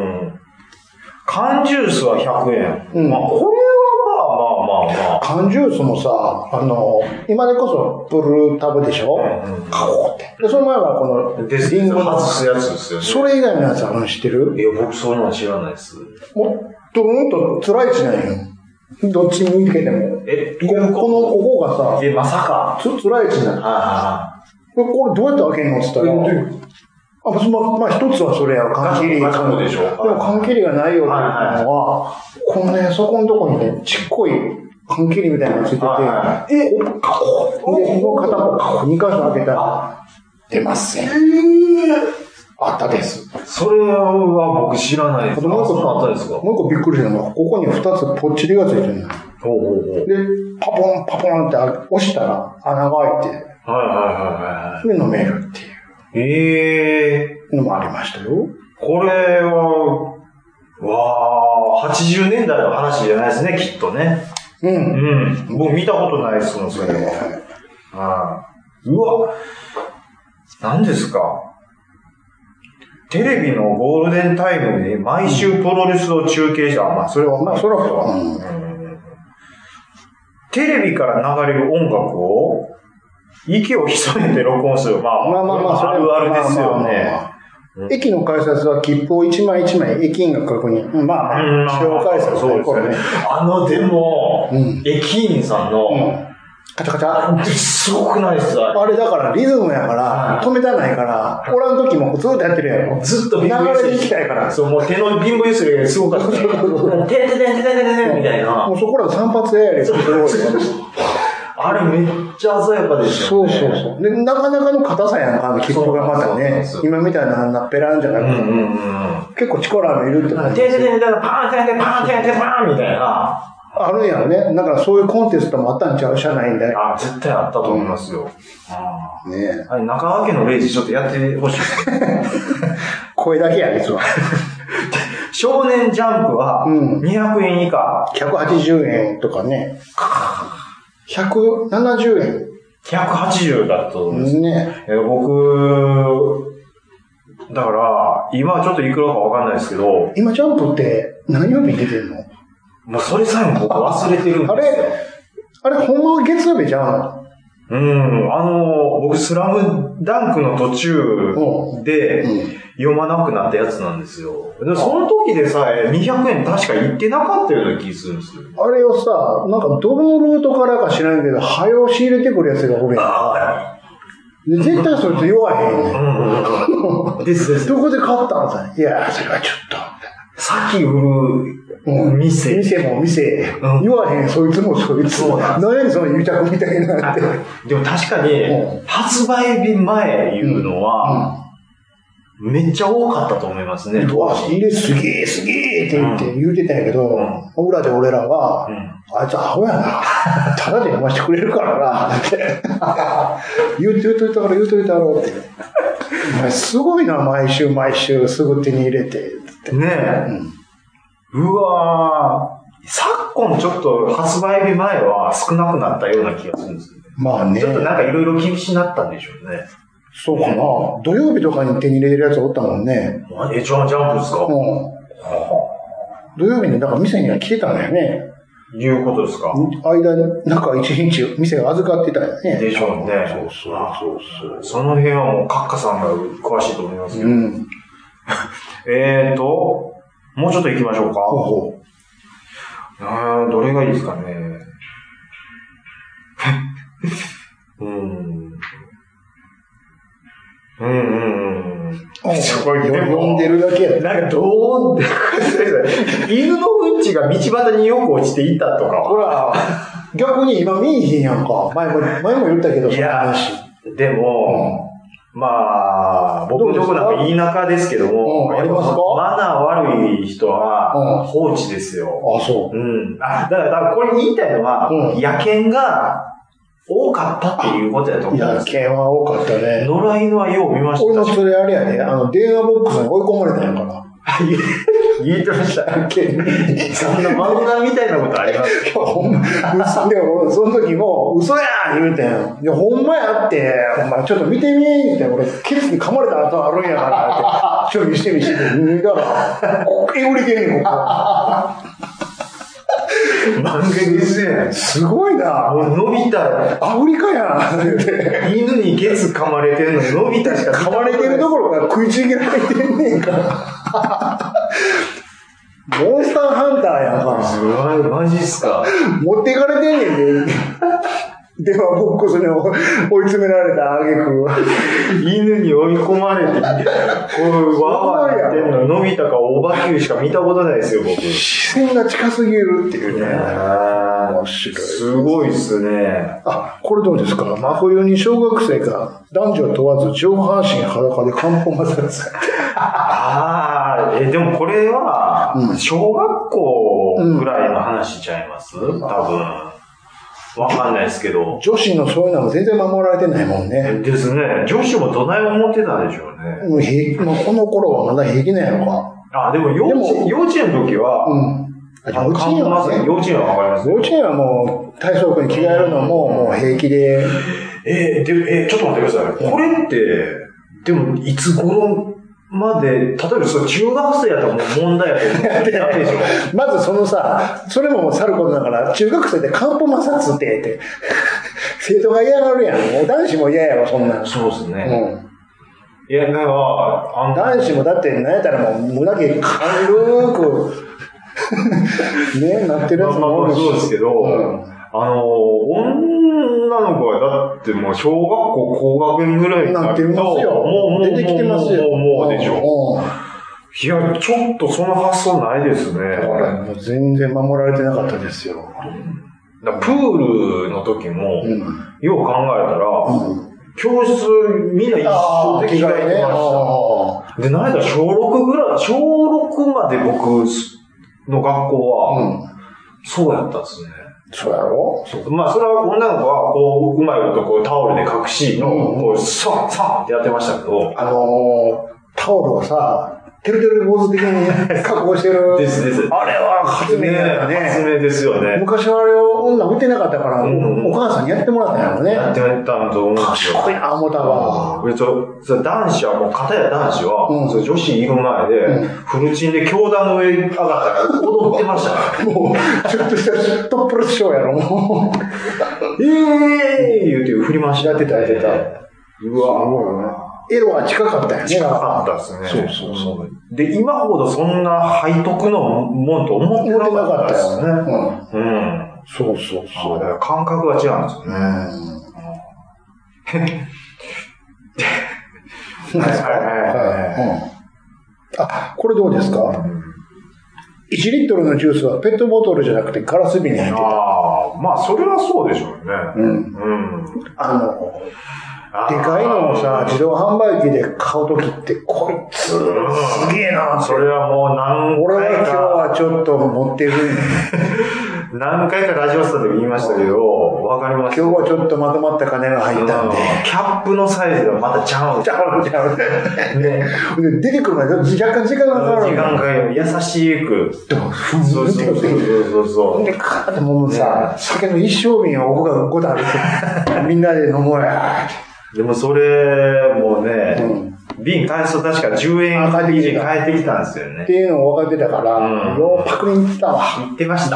缶ジュースは100円。まあこれはまあ。 缶ジュースもさ、今でこそプルタブでしょ？カコって。で、その前はこのリンゴ外すやつですよね。 それ以外のやつあるの知ってる？ いや、僕そういうのは知らないです。 もっとつらいちなんよ。どっちに向けても。ここがさ、 まさか。 つらいちなんこれどうやって開けんのって言ったら、まあ一つはそれや、缶切り。 でも缶切りがないよっていうのは、このね、そこのとこにね、ちっこい缶切りみたいなのがついてて、カコで、もう片方カコ2箇所開けたら、出ません。あったです。 それは僕知らないです。 もう一個びっくりしたのが、ここに2つポッチリがついてるの。で、パポンって押したら穴が開いて、で、飲めるっていう。のもありましたよ。 これは、80年代の話じゃないですね、きっとね。僕見たことないですもん、それは。うわ、何ですか？テレビのゴールデンタイムで毎週プロレスを中継した。まあ、それは、テレビから流れる音楽を息を潜めて録音する。あるあるですよね。 駅の改札は切符を一枚一枚駅員が確認。使用改札そうですね。でも、駅員さんの、 カチャカチャすごくないですか？ あれだからリズムやから、止めたないから、おらん時もずっとやってるやろ。 ずっと流れに行きたいから。 そう、もう手の貧乏ゆすりがすごかった。てみたいな。 もうそこら散髪やれ。 あれめっちゃ鮮やかですよね。 そう。で、なかなかの硬さやんか、切符がまたね。今みたいなあんなペランじゃなくて、結構力のいるって感じ。 パーンみたいな。 あるんやろね。だからそういうコンテストもあったんちゃう？社内で。 絶対あったと思いますよ。 ねえ。中川家のレイジちょっとやってほしい。 声だけや、実は。 少年ジャンプは200円以下。 180円とかね。170円。 180だと思うんですね。 僕、だから、今ちょっといくらかわかんないですけど。 今ジャンプって何曜日に出てるの？ もうそれさえも僕忘れてるんですよ。 あれほんまは月曜日じゃん。 僕スラムダンクの途中で読まなくなったやつなんですよ。でその時でさえ200円確か言ってなかったような気するんですよ。 あれをさ、なんかどのルートからか知らんけど、早押し入れてくるやつがおるやん。絶対それと弱へんねん。どこで買ったんさ？いや、それはちょっと。 さっき売る店も店。言わへん、そいつもそいつ。何やねん、その癒着みたいなって。 でも確かに、発売日前いうのは、めっちゃ多かったと思いますね。 入れすげえって言うてたんやけど、裏で俺らは、あいつアホやな。ただで読ませてくれるからな、って。言うといたろって。すごいな、毎週すぐ手に入れて。 ねえ。うわぁ。昨今ちょっと発売日前は少なくなったような気がするんですよね。 まあね。 ちょっとなんかいろいろ厳しになったんでしょうね。 そうかな。土曜日とかに手に入れてるやつおったもんね。 ジャンプですか？ 土曜日に、だから店には来てたんだよね。 いうことですか？ 間に、中一日、店が預かってたよね。 でしょうね。そう。その辺はもう、カッカさんが詳しいと思いますよ。もうちょっと行きましょうか。どれがいいですかね。 読んでるだけや。 なんかどう犬のうんちが道端によく落ちていたとか。 ほら、逆に今見えへんやんか。前も言ったけど、 いや、でも、まあ、僕のとこなんか田舎ですけども、 ありますか？ マナー悪い人は放置ですよ。 あ、そう。 だからこれ言いたいのは、野犬が多かったっていうことだと思うんですよ。野犬は多かったね。 野良犬はよう見ました。 俺のそれあれやね、電話ボックスに追い込まれたんやから。 言ってました。そんな漫画みたいなことありますか？ でも、その時も、嘘やん言うてん。で、ほんまやって、お前ちょっと見てみって、俺、ケツに噛まれた跡あるんやからって、ちょっと見して、見たら、ここ、えぐれてんねん、ここ。 漫画ですね。 すごいな。 伸びた。 アフリカやん。 犬にケツ噛まれてるのに伸びたしか噛まれてるところが食いちぎられてんねんから。モンスターハンターやんか。 すごい、マジっすか。 持っていかれてんねんで。電話ボックスに追い詰められた挙句犬に追い込まれて、こう、わーわーやってんの、のび太かオバキューしか見たことないですよ、僕。 視線が近すぎるっていうね。面白い。 すごいっすね。 あ、これどうですか？真冬に小学生が男女問わず上半身裸で漢方摩擦。 でもこれは、小学校ぐらいの話ちゃいます？多分。わかんないですけど。 女子のそういうのも全然守られてないもんね。 ですね。女子もどない思ってたでしょうね。 この頃はまだ平気なんやろか。 でも幼稚園の時は、 幼稚園はね。 幼稚園はわかります。 幼稚園はもう体操服に着替えるのももう平気で。 ちょっと待ってください。これって、でもいつ頃まで、例えばそう中学生やったらもう問題やと思ってないでしょ。 まずそのさ、それもさることだから、中学生で漢方摩擦って生徒が嫌がるやん。もう男子も嫌やろ、そんなん。 そうですね。いや、だから男子もだって、なんやったらもう胸毛軽く、ね、なってるやつもおるし。そうですけど、女の子はだってもう小学校高学年ぐらいになってますよ。もう出てきてますよ。 もうでしょ。いや、ちょっとその発想ないですね。 だからもう全然守られてなかったですよ。 プールの時も、よう考えたら、教室みんな一緒で着替えてました。で、なんだ小6まで僕の学校は、そうやったんですね。 そうやろ？ まあ、それは女の子は、こう、うまいことこうタオルで隠しの、こう、サンってやってましたけど。 タオルをさ、てるてる坊主的に加工してる。 です。 あれは発明だよね。 発明ですよね。 昔はあれを女売ってなかったから、お母さんにやってもらったんやろね。 やってもらったんと思うんですよ。 賢いな、思ったわ。 男子はもう、片や男子は、女子いる前で、フルチンで教壇の上に上がったら踊ってましたから。 もう、ちょっとしたトップレスショーやろ、もう。 言うて振り回しやってた。 うわエロは近かったよね。 近かったですね。 そう。 で、今ほどそんな背徳のもんと思ってなかったですね。 そう。 だから感覚が違うんですよね。 これどうですか？ 1 リットルのジュースはペットボトルじゃなくてガラス瓶に入ってた。 まあ、それはそうでしょうね。 でかいのをさ、自動販売機で買うときって、こいつ、すげえなって。 それはもう俺は今日はちょっと持ってる。 何回かラジオスタで言いましたけど、わかります。 今日はちょっとまとまった金が入ったんで。 キャップのサイズがまたちゃう。 ちゃう。 ね。 出てくるまで若干時間がかかる。 時間が優しく。そう。 で、カーってもうさ、酒の一升瓶を5個食べて、みんなで飲もうや。 でもそれもね、瓶返すと確か10円返ってきたんですよね。 っていうのを分かってたから、ようパクリに行ったわ。 行ってました。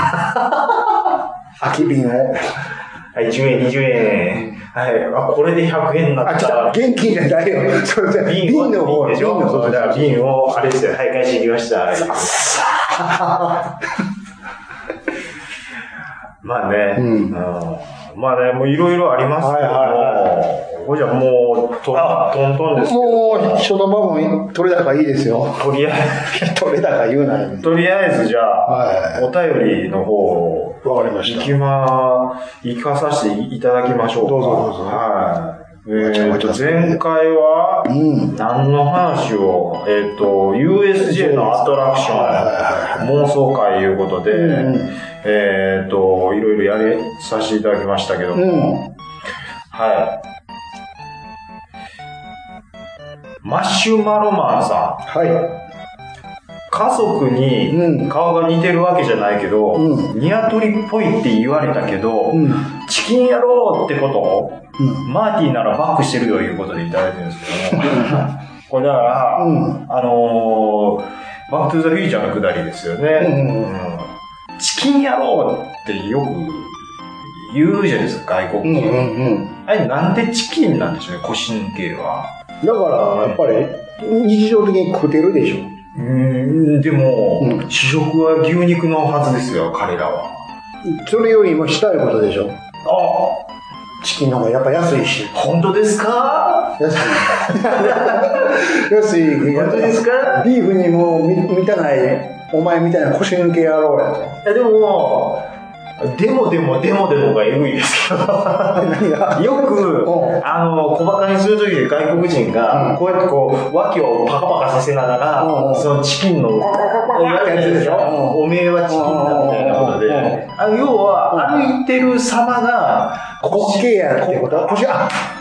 空き瓶を。 はい、10円、20円。はい、これで100円になった。 現金じゃないよ。瓶の方でしょ。瓶を、あれですよ、はい、返しに行きました。まあね、 まあね、もういろいろありますけども、これじゃもう、トントンですけど。 もう、一玉分取れ高いいですよ。 とりあえず。 取れ高言うなよ。 とりあえずじゃあ、お便りの方、 わかりました。 行かさせていただきましょうか。 どうぞ。 はい。前回は、何の話を、USJ のアトラクション、妄想会いうことで、いろいろやりさせていただきましたけども、はい。マシュマロマンさん。 はい。 家族に顔が似てるわけじゃないけど、ニワトリっぽいって言われたけど、チキン野郎ってことを、マーティーならバックしてるよいうことでいただいてるんですけども、これだから、バックトゥザフューチャーのくだりですよね。チキン野郎ってよく言うじゃないですか、外国人。あれなんでチキンなんでしょうね、腰抜けは。 だから、やっぱり、日常的に食ってるでしょ。 でも、主食は牛肉のはずですよ、彼らは。 それよりもしたいことでしょ。チキンの方がやっぱ安いし。 本当ですか？ 安い。安い。 本当ですか？ ビーフにも満たない、お前みたいな腰抜け野郎やと。 いやでもがエグいですけど。よく、小馬鹿にするときで外国人が、こうやって脇をパカパカさせながら、そのチキンの、やるやつでしょ？おめえはチキンだみたいなことで。要は、歩いてる様が、 腰やってこと？腰、これ。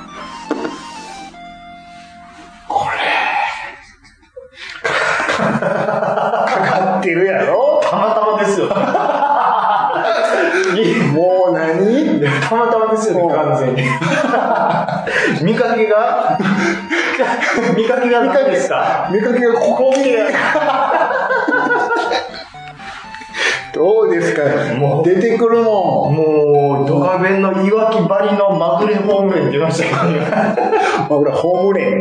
かかってるやろ？ たまたまですよ。 もう何？ たまたまですよね、完全に。見かけが何ですか？ 見かけがここに。どうですか？もう出てくるもん。 もう、ドカベンのいわきばりのまぐれホームレン出ましたけどね。 まぐれホームレンって。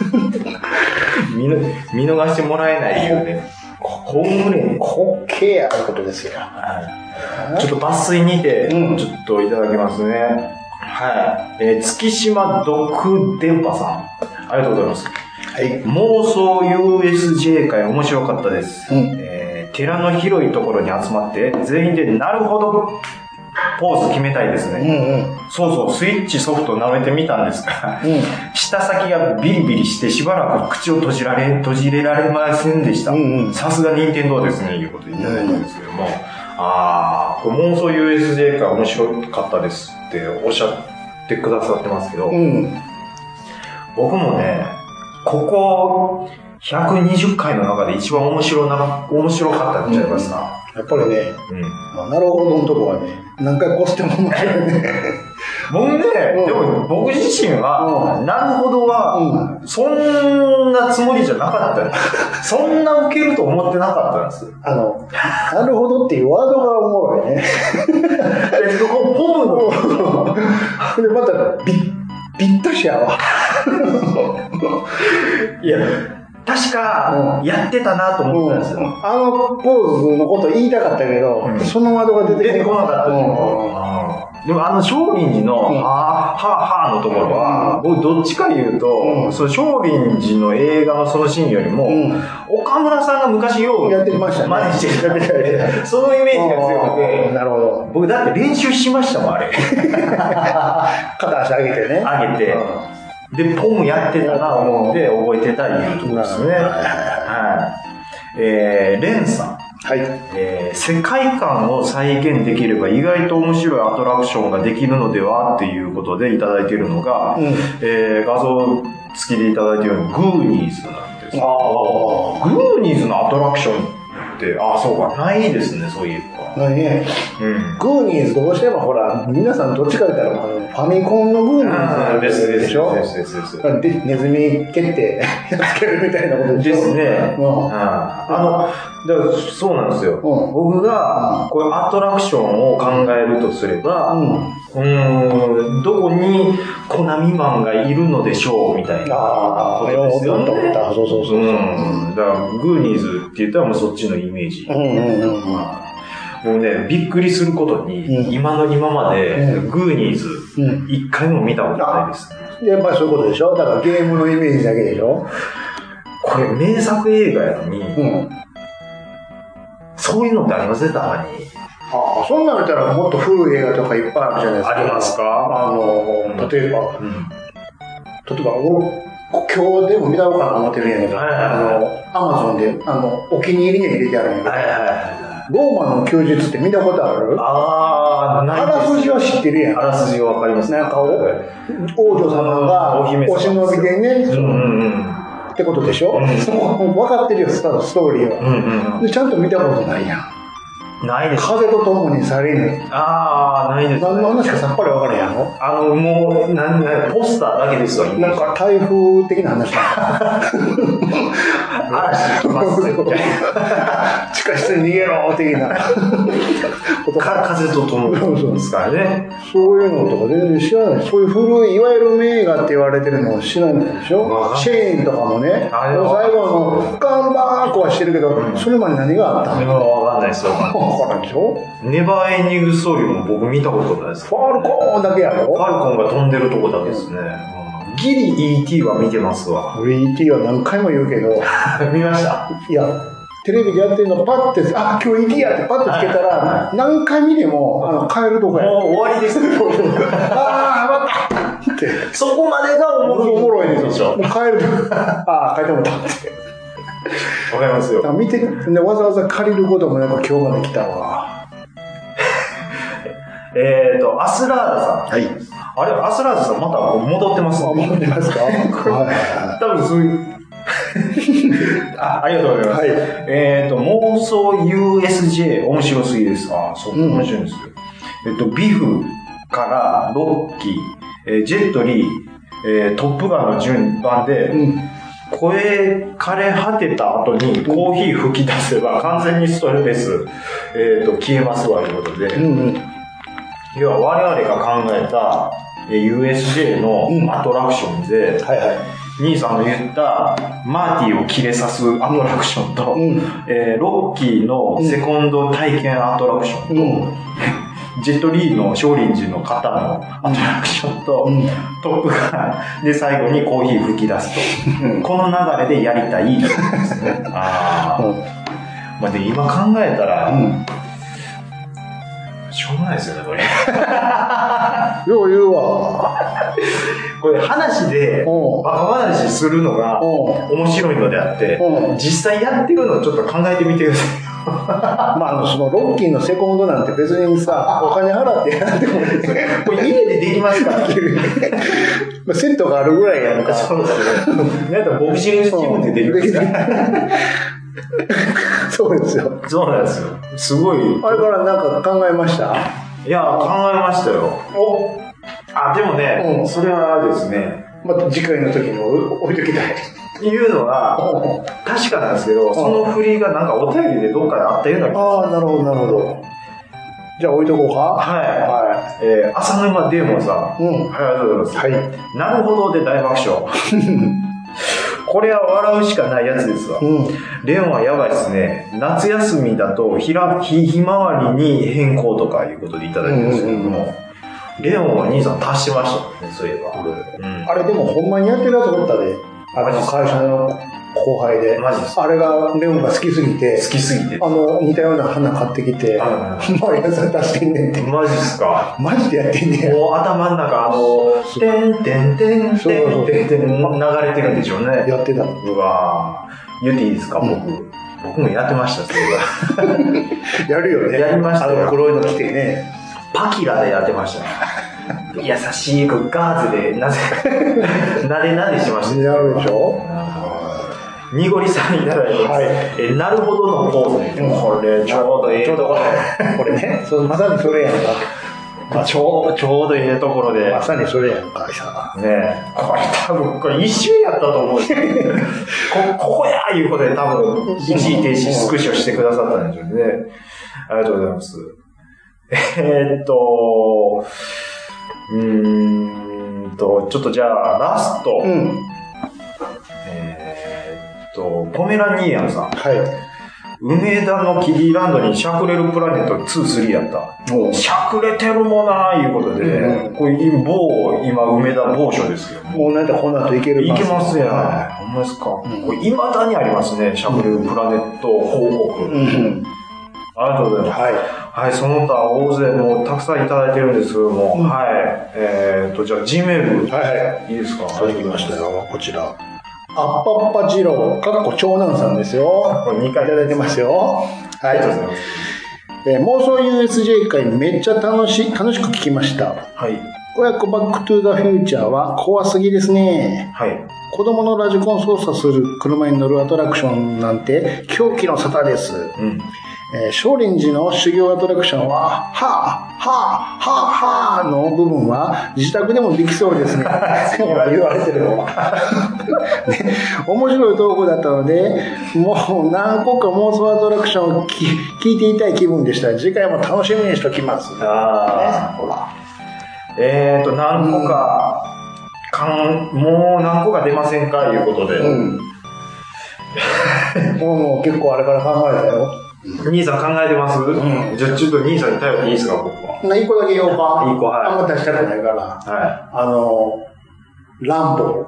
見逃してもらえないよね。ホームレン。 滑稽やることですよ。 ちょっと抜粋にて、ちょっといただきますね。はい。月島毒電波さん。ありがとうございます。 はい。 妄想 USJ 会面白かったです。寺の広いところに集まって、全員でなるほどポーズ決めたいですね。そう、スイッチソフト舐めてみたんですが、舌先がビリビリしてしばらく口を閉じれられませんでした。さすが任天堂ですね、いうことでいただいたんですけども。これ妄想 USJ 会面白かったですっておっしゃってくださってますけど、僕もね、ここ120回の中で一番面白かったんちゃいますか？ やっぱりね、なるほどのとこはね、何回越しても面白いね。 僕ね、でも僕自身は、なるほどは、そんなつもりじゃなかったんです。そんな受けると思ってなかったんです。 なるほどっていうワードがおもろいね。 ポムの。 で、また、ビッとしやわ。 いや、確か、やってたなと思ったんですよ。 あのポーズのこと言いたかったけど、そのワードが出てこなかった。 でも少林寺の、はのところは、僕どっちか言うと、その少林寺の映画のそのシーンよりも、岡村さんが昔やってましたね。 真似してたみたいで、そのイメージが強くて、 なるほど。 僕だって練習しましたもん、あれ。 片足上げてね。 上げて。で、ポムやってたなと思って覚えてたいうところですね。レンさん。 はい。 世界観を再現できれば意外と面白いアトラクションができるのではっていうことでいただいているのが、画像付きでいただいているのがグーニーズなんです。グーニーズのアトラクションって、そうか、ないですね、そういうのは。 ないね。グーニーズどうしてもほら、皆さんどっちか言ったらファミコンのグーニーズでしょ？でネズミ蹴ってやっつけるみたいなことでしょ？ ですね。だからそうなんですよ。僕がこういうアトラクションを考えるとすれば、どこにコナミマンがいるのでしょうみたいなことですよね。 そう。 だからグーニーズって言ったらもうそっちのイメージ。 もうね、びっくりすることに、今まで、グーニーズ、一回も見たことないです。 やっぱりそういうことでしょ。だからゲームのイメージだけでしょ。 これ名作映画やのに、そういうのってありますね、たまに。 ああ、そんなん言ったらもっと古い映画とかいっぱいあるじゃないですか。 ありますか？ 例えば、今日でも見たのかな思ってるんやけど、アマゾンで、お気に入りに入れてあるんやけど、ローマの休日って見たことある？ あらすじは知ってるやん。 あらすじはわかります。 なんか王女様がお忍びでね、ってことでしょ？分かってるよ、ストーリーは。でちゃんと見たことないやん。 ないです。 風と共に去りぬ。 ないです。 何の話かさっぱり分からへんやろ？ もう、ポスターだけですよ。 なんか台風的な話だ。 嵐来ますね。 地下室に逃げろ的な。 風と共にですからね。 そういうのとか全然知らない。そういう古い、いわゆる名画って言われてるのを知らないでしょ？シェーンとかもね、最後のガンバーコはしてるけど、それまで何があったの？ わかんないですよ。 わからんでしょ？ ネバーエンディングストーリーも僕見たことないです。 ファルコーンだけやろ？ ファルコンが飛んでるとこだけですね。ギリ ET は見てますわ。 俺 ET は何回も言うけど。 見ました？ いや、テレビでやってるのパッて、今日 ET やってパッてつけたら、何回見ても、帰るとこや。 もう終わりです。 待ったって。 そこまでがおもろいんですよ。 もう帰るとこ。帰ってもたって。 わかりますよ。 見て、わざわざ借りることもなんか今日まで来たわ。 アスラーダさん。 はい。 あれ、アスラーダさんまた戻ってますね。 戻ってますか？はい。 多分そういう。ありがとうございます。はい。妄想 USJ 面白すぎです。そう、面白いんですよ。ビフからロッキー、ジェットリー、トップガンの順番で、声枯れ果てた後にコーヒー吹き出せば完全にストレス、消えますわ、ということで。要は我々が考えた USJ のアトラクションで、兄さんの言ったマーティーをキレさすアトラクションと、ロッキーのセコンド体験アトラクションと、ジェットリーの少林寺の方のアトラクションと、トップガンで最後にコーヒー吹き出すと。この流れでやりたいですね。で今考えたら、しょうがないですよね、これ。 よう言うわ。 これ話で、バカ話するのが面白いのであって、実際やってるのをちょっと考えてみてください。 そのロッキーのセコンドなんて別にさ、お金払ってやってもいい。 これ家でできますからセットがあるぐらいやんか。 そうですね。なんかボクシングジムでできますから。 そうですよ。 そうなんですよ。すごい。 あれからなんか考えました？ いや、考えましたよ。でもね、それはですね、 また次回の時に置いときたい。 いうのは、確かなんですけど、その振りがなんかお便りでどっかであったような気がする。 なるほど、なるほど。じゃあ置いとこうか。 はい。浅沼デーモンさん。ありがとうございます。なるほどで大爆笑。これは笑うしかないやつですわ。レオンはやばいですね。夏休みだとひまわりに変更とかいうことでいただいてるんですけども、レオンは兄さん足してましたね、そういえば。 あれでもほんまにやってるやつおったで。会社の後輩で。 マジです。 あれが、レオンが好きすぎて。似たような花買ってきて、毎朝出してんねんって。 マジですか？ マジでやってんねん。 もう頭の中、てんてんてんてんてんてん流れてるんでしょうね。 やってた。 うわぁ。言っていいですか、僕もやってました、それは。 やるよね。 やりましたよ。 黒いの着てね。 パキラでやってましたね。優しくガーゼで、なでなでしました。 やるでしょ？ にごりさんいただいてます。なるほどのポーズに。これ、ちょうどいいところ。 これね、まさにそれやんか。 ちょうどいいところで。 まさにそれやんか、さ。 ねこれ多分、これ一瞬やったと思うんですけど、ここやいうことで多分、一時停止スクショしてくださったんでしょうね。ありがとうございます。ちょっとじゃあ、ラスト。ポメラニーヤンさん。 梅田のキディランドにしゃくれるプラネット2、3やった。しゃくれてるもんなーいうことで、これ今梅田某所ですよ。 もうなんかこの後行ける行けますやん。ほんまですか。これ未だにありますね、しゃくれるプラネット報告。ありがとうございます。はい、その他大勢もうたくさんいただいてるんですけども、はい。じゃあ G メール、いいですか。 はい、来ましたよ、こちら。あっぱっぱ二郎、長男さんですよ。 これ2回いただいてますよ。 ありがとうございます。 妄想 USJ 会めっちゃ楽しく聞きました。 はい。 親子バックトゥーザフューチャーは怖すぎですね。 はい。 子供のラジコン操作する車に乗るアトラクションなんて狂気の沙汰です。少林寺の修行アトラクションは、はぁの部分は自宅でもできそうですね。言われてるのは。ね、面白いトークだったので、もう何個か妄想アトラクションを聞いていたい気分でした。次回も楽しみにしておきます。 ほら。何個か、もう何個か出ませんかいうことで。 もう結構あれから考えたよ。 兄さん考えてます？じゃあちょっと兄さんに頼っていいですか、僕は。 一個だけ言おうか。 一個、はい。 あんま出したくないから。 はい。 ランボ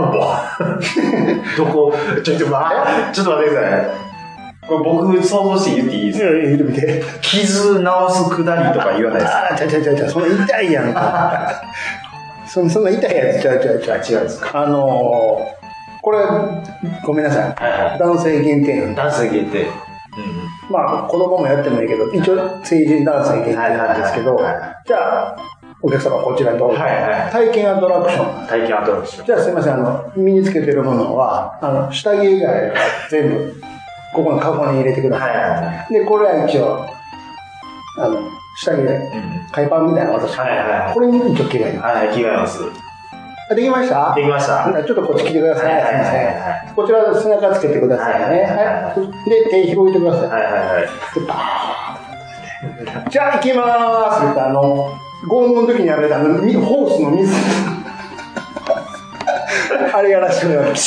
どこ、ちょっと待ってください。これ僕想像して言っていいですか？ 言ってみて。 傷直すくだりとか言わないですか？ ちゃ、そんな痛いやんか。そんな痛いやつ違うですか？ これ、ごめんなさい。男性限定。 男性限定。 まあ、子供もやってもいいけど、一応成人男性限定なんですけど、じゃあ、お客様こちらにどうぞ。体験アトラクション。じゃあすいません、身につけてるものは、下着以外は全部、ここのカゴに入れてください。で、これは一応、下着で、海パンみたいな私。これに一応着替えます。 はい、着替えます。 できました？ できました。 ちょっとこっち来てください。すいません。こちら背中つけてくださいね。はい。で、手広げてください。で、バーッ。じゃあ行きまーすって、拷問の時にやられたホースの水。あれやらしてくれます。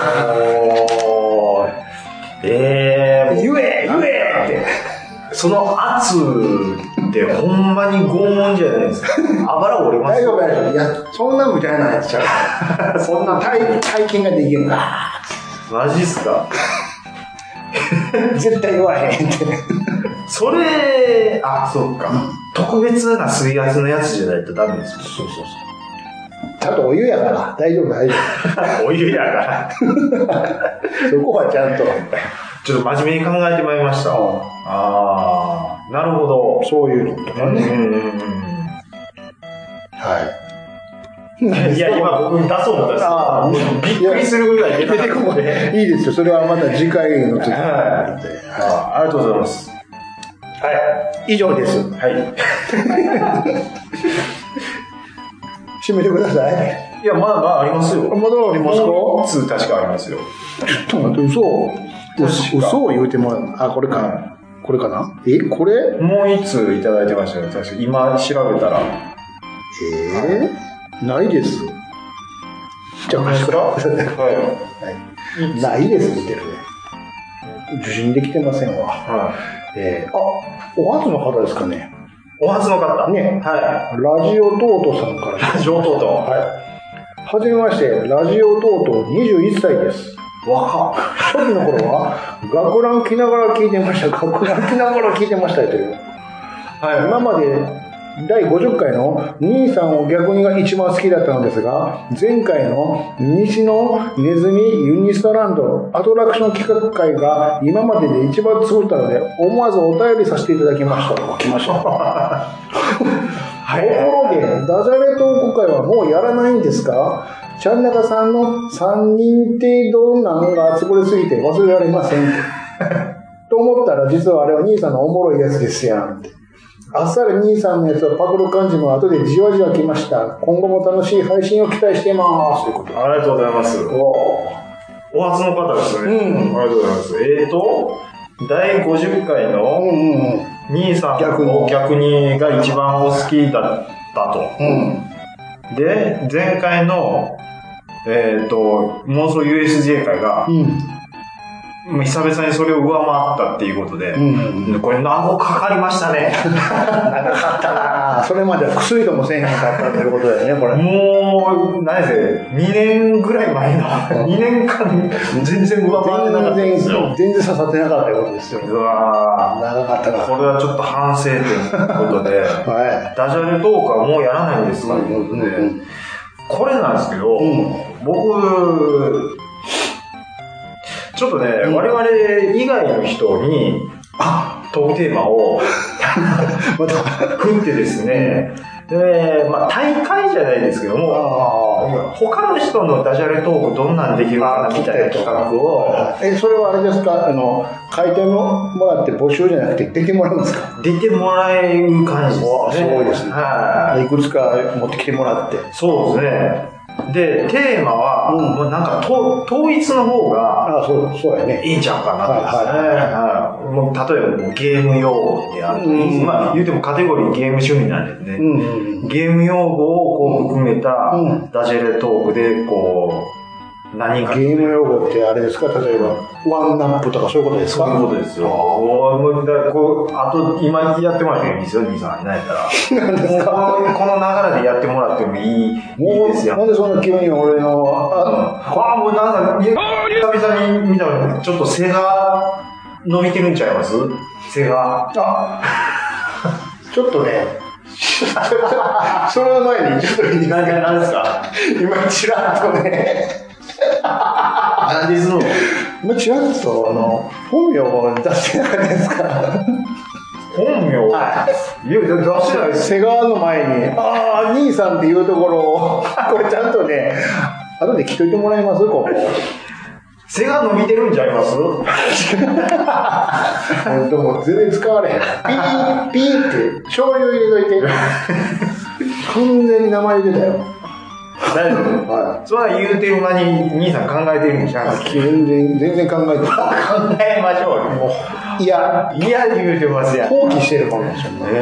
言えって。 その圧ってほんまに拷問じゃないですか。あばら折れます。 大丈夫。いや、そんなみたいなやつちゃう。そんな体験ができるんだ。 マジっすか？ 絶対言わへんって。 それ、そうか。特別な水圧のやつじゃないとダメですもん。 そう。ちゃんとお湯やから、大丈夫。 お湯やから。 そこはちゃんと。 ちょっと真面目に考えてまいりました。なるほど。 そういうのとかね。はい。 いや、今僕に出そう思ったんですびっくりするぐらい出てこない。 いいですよ。それはまた次回の時に。 ありがとうございます。 はい。以上です。 はい。 締めてください。 いや、まだありますよ。 まだありますか？ もう1通確かありますよ。 ちょっと待って、嘘を言うてもらう。これか。これかな？これ？ もう1通いただいてましたよ。確か今調べたら。 ないです。じゃあ、 ですか？はい。 ないですって言ってるね。受信できてませんわ。 はい。 お初の方ですかね。 お初の方ね。 はい。 ラジオトートさんから。 ラジオトート。 はい。はじめまして、ラジオトート21歳です。 若っ。 初期の頃は、学ラン着ながら聞いてました。という。はい。今まで、第50回の兄さんを逆にが一番好きだったのですが、前回の西のネズミユニストランドアトラクション企画会が今までで一番作ったので、思わずお便りさせていただきました。来ました。ところで、ダジャレトーク会はもうやらないんですか？ちゃんなかさんの3人程度なんが集まりすぎて忘れられません。と思ったら、実はあれは兄さんのおもろいやつですやん。あっさり兄さんのやつはパクる感じも後でじわじわ来ました。今後も楽しい配信を期待しています。ということで。 ありがとうございます。お初の方ですね。ありがとうございます。第50回の兄さんを逆にが一番お好きだったと。で、前回の、妄想 USJ 会が、 久々にそれを上回ったっていうことで、これ何個かかりましたね。 長かったなそれまでは薬ともせえへんかったということだよね、これ。 もう、何せ、2年ぐらい前の、2年間、全然上回ってなかったんですよ。 全然刺さってなかったことですよ。 うわ長かったな。 これはちょっと反省点ということで、 はい。 ダジャレトークはもうやらないんですかということで、これなんですけど、僕、ちょっとね、我々以外の人に、トークテーマを振ってですね、まあ大会じゃないですけども、他の人のダジャレトークどんなんできるかなみたいな企画を。 それはあれですか、書いてもらって募集じゃなくて出てもらうんですか？ 出てもらえる感じですね。 すごいですね。いくつか持ってきてもらって。 そうですね。で、テーマは、もうなんか統一の方が、 そうやね。 いいんちゃうかなとですね。もう例えばもうゲーム用語であると、まあ言うてもカテゴリーゲーム趣味なんでね、ゲーム用語をこう含めたダジャレトークで、こう、何か。 ゲーム用語ってあれですか？例えば、ワンナップとかそういうことですか？ そういうことですよ。あと、今やってもらってもいいですよ、兄さん。何やったら。この流れでやってもらってもいいですよ。 なんでそんな急に俺の、 もうなんか、久々に見たら、ちょっと背が伸びてるんちゃいます？背が。 ちょっとね、その前にちょっと何ですか？ 今ちらっとね、 何ですの？ 今ちらっと本名を出してないですか？ 本名？いや、出してないです。 瀬川の前に、兄さんっていうところを、これちゃんとね、後で聞いといてもらえます？ここ。 背が伸びてるんちゃいます？ でも全然使われへん。ピーって、醤油入れといて。完全に名前入れたよ。 大丈夫？はい。それは言うてる間に兄さん考えてるんじゃん。 全然考えてる。 考えましょうよ。 いや言うてますやん。 放棄してるかもしれない。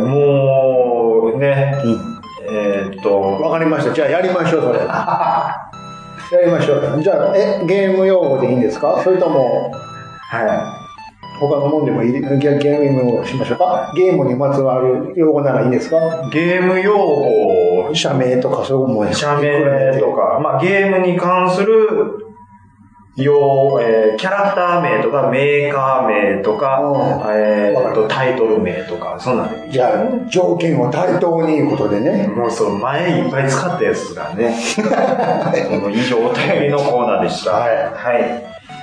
もう、ね。 わかりました。じゃあやりましょう、それ。やりましょう。じゃあ、ゲーム用語でいいんですか？それとも、他のもんでもいい？ゲームをしましょうか？ゲームにまつわる用語ならいいんですか？ ゲーム用語、 社名とかそういうもんですか？ 社名とか、まあゲームに関するキャラクター名とか、メーカー名とか、タイトル名とか、そんなんで。 じゃあ、条件を対等にいうことでね。 もうそう、前いっぱい使ったやつがね。以上、お便りのコーナーでした。はい。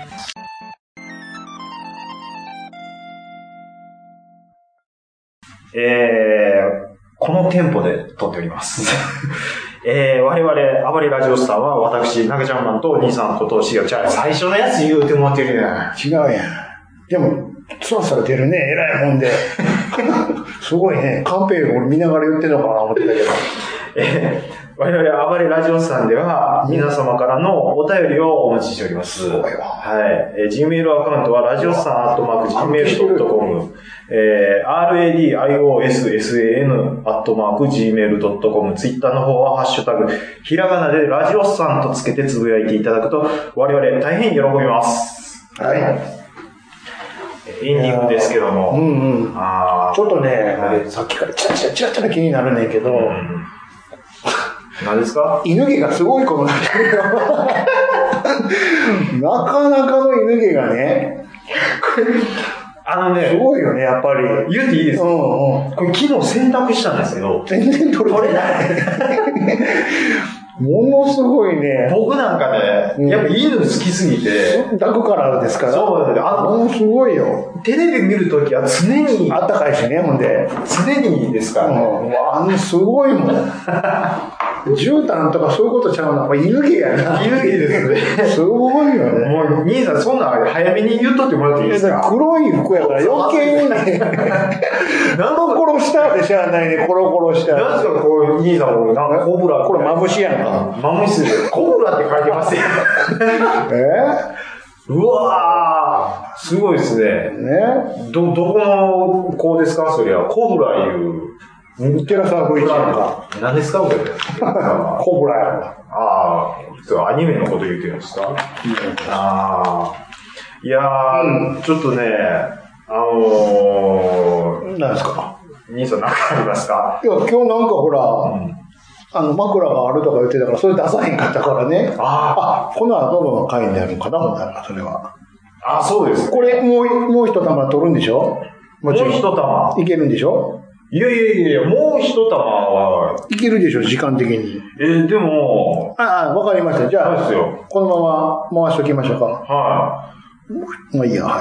このテンポで撮っております。我々、暴れラジオスターは、私、中ちゃんマンと兄さんことしがちゃう。最初のやつ言うてもらってるやん。 違うやん。でも、操作出るね、偉いもんで。すごいね。カンペ俺見ながら言ってんのかな思ってたけど。 我々、暴れラジオスターでは、皆様からのお便りをお待ちしております。 すごいわ。 はい。Gmail アカウントは、ラジオスター@gmail.com、radiossan@gmail.com、Twitter の方は、ハッシュタグ、ひらがなでラジオスさんとつけてつぶやいていただくと、我々大変喜びます。 はい。 エンディングですけども。 ちょっとね、さっきからチラチラ気になるねんけど、 何ですか？ 犬毛がすごいことになってるよ。なかなかの犬毛がね。すごいよね、やっぱり。 言うていいですか？これ昨日洗濯したんですけど。 全然取れない。ものすごいね。 僕なんかね、やっぱ犬好きすぎて。 抱くからですから。 そうだね。 ものすごいよ。 テレビ見るときは常に。 あったかいしね、ほんで。 常にですからね。 すごいもん。絨毯とかそういうことちゃうの。犬毛やな。 犬毛ですね。 すごいよね。 もう、兄さん、そんな早めに言っとってもらっていいですか？ 黒い服やから余計にね。コロコロしたでしゃあないね、コロコロした。 なんですか、こう、兄さんも、なんかコブラ。 これ眩しいやんか。 眩しいです。コブラって書いてますよ。うわー、すごいですね。どこの子ですか？そりゃ、コブラいう。 テラサー V1 か。 何ですかこれ。 コブラやろ。 アニメのこと言ってるんですか？ いやー、ちょっとね、 何ですか？ 兄さん何かありますか？ いや、今日なんかほら、枕があるとか言ってたから、それ出さへんかったからね。この後の回になるのかな、ほんなら、それは。 そうです。 これ、もう一玉取るんでしょ？もちろん。 もう一玉いけるんでしょ？ いや、もう一玉は。 いけるでしょ、時間的に。 でも。 わかりました。じゃあ、このまま回しときましょうか。 はい。 まあいいや、はい。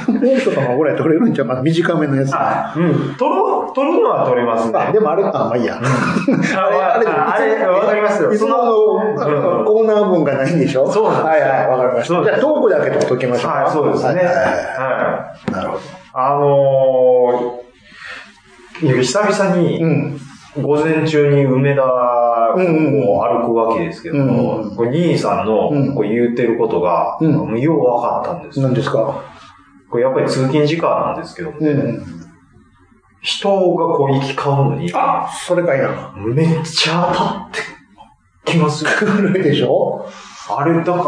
もう一玉ぐらい取れるんちゃうかな、短めのやつ。 取るのは取れますね。 でもあれ、まあいいや。あれ、 わかりますよ。 いつものコーナー分がないんでしょ？ そうなんです。 はい、わかりました。じゃあ、トークだけ取っときましょうか。 はい、そうですね。 はい。なるほど。久々に、午前中に梅田を歩くわけですけども、これ兄さんのこう言ってることが、よう分かったんです。 何ですか？ これやっぱり通勤時間なんですけどもね、人がこう行き交うのに、 それかいな。 めっちゃ当たってきますよ。 来るでしょ？ あれだから、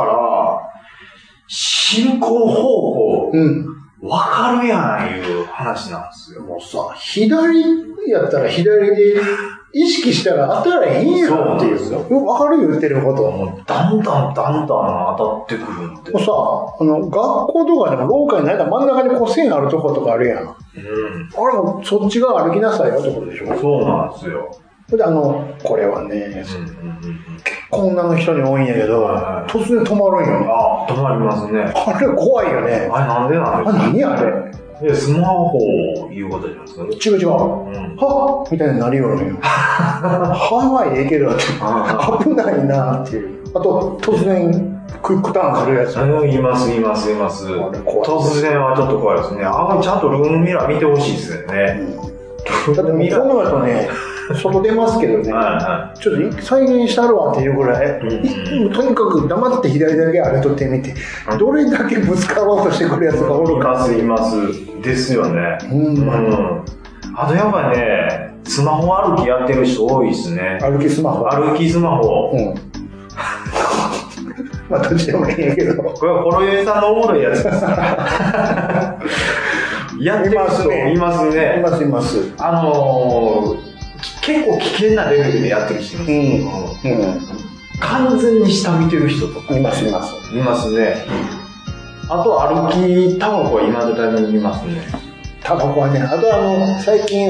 進行方向、分かるやんいう話なんですよ。 もうさ、左やったら左で意識したら当たらへんやんっていう。分かる言ってること。 もうだんだん当たってくるんで。 もうさ、学校とかでも廊下にないから真ん中にこう線あるとことかあるやん。あれもそっち側歩きなさいよってことでしょ？ そうなんですよ。 で、これはね、結構女の人に多いんやけど、突然止まるんよ。 止まりますね。 あれ怖いよね。 あれなんでなんですか？ 何あれ？ スマホを言うことじゃないですかね。 違う。はぁみたいになりよるのよ。ははいいけど、危ないなっていう。あと、突然、クイックターンするやつ。 います。突然はちょっと怖いですね。ちゃんとルームミラー見てほしいですよね。 だってもうこの後ね、外出ますけどね、ちょっと再現したるわっていうぐらい、とにかく黙って左だけあれとってみて、どれだけぶつかろうとしてくるやつがおるか。 います。ですよね。あとやっぱね、スマホ歩きやってる人多いですね。 歩きスマホ。まあどっちでもいいんやけど。 これはホロヨイさんのおもろいやつです。やってる人いますね。 います。 結構危険なレベルでやってる人います。完全に下見てる人とか。 いますね。 あと歩きタバコは今だにいますね。 タバコはね、あと最近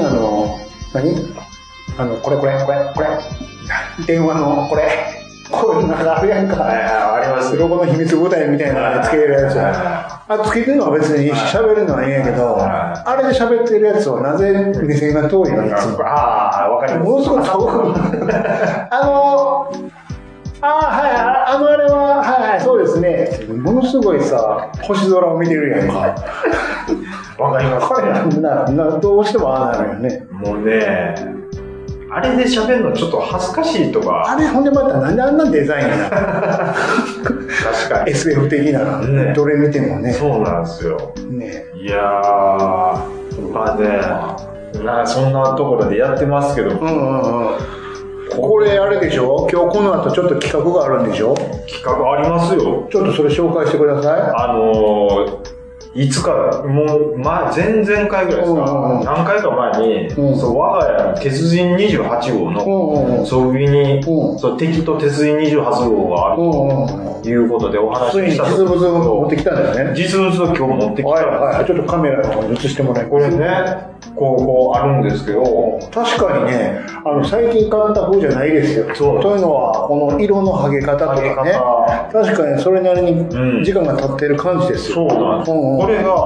これ。電話のこれ。こういうのがあるやんか。 あります。 ロゴの秘密ボタンみたいなのつけるやつ。つけてるのは別に喋るのはいいんやけど、あれで喋ってるやつをなぜ目線が遠いのに。 わかります。 ものすごい遠く。あれは、そうですね。ものすごいさ、星空を見てるやんか。 わかります。 これどうしてもああなるよね。 もうね、あれで喋るのちょっと恥ずかしいとか。 あれほんでまたなんであんなデザインやな。 確かに。 SF 的なの。どれ見てもね。 そうなんですよ。 ね。 いやー、まあね、そんなところでやってますけど。 これあれでしょ？今日この後ちょっと企画があるんでしょ？ 企画ありますよ。 ちょっとそれ紹介してください。いつからもう前々回ぐらいですか、何回か前に、我が家に鉄人28号の装備に、敵と鉄人28号があるということでお話しした。 実物を持ってきたんだよね。 実物を今日持ってきた。 ちょっとカメラを映してもらいます。 これね、こうあるんですけど、 確かにね、最近買った方じゃないですよ。というのは、この色の剥げ方とかね、確かにそれなりに時間が経ってる感じですよ。 そうなんです。これが、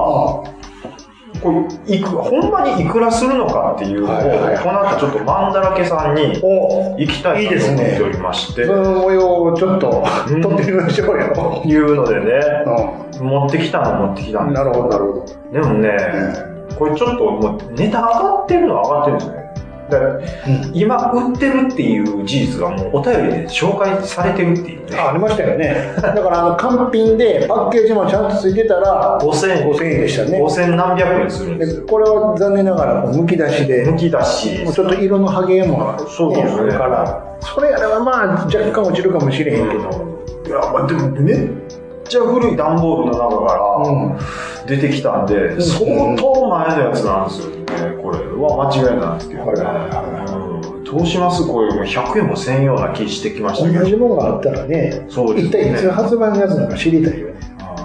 ほんまにいくらするのかっていうのを、この後ちょっとマンだらけさんに行きたいと思っておりまして、 その模様をちょっと撮ってみましょうよ。 いうのでね、持ってきたんです。 なるほど。 でもね、これちょっともうネタ上がってるのは上がってるんですね。だから今売ってるっていう事実がもうお便りで紹介されてるっていうね。 ありましたよね。だから完品でパッケージもちゃんとついてたら5000円でしたね。 5000何百円するんですよ。 これは残念ながらむき出しで。 むき出し。 もうちょっと色の剥げもあるから、それやればまあ若干落ちるかもしれへんけど。 いや、まあでもね、 ちゃ古い段ボールの中から出てきたんで、相当前のやつなんですよね。これは間違いなんですけどね。どうします？これ100円もせんような気してきましたね。 同じものがあったらね、 そうですね。 一体いつ発売のやつなのか知りたいよね。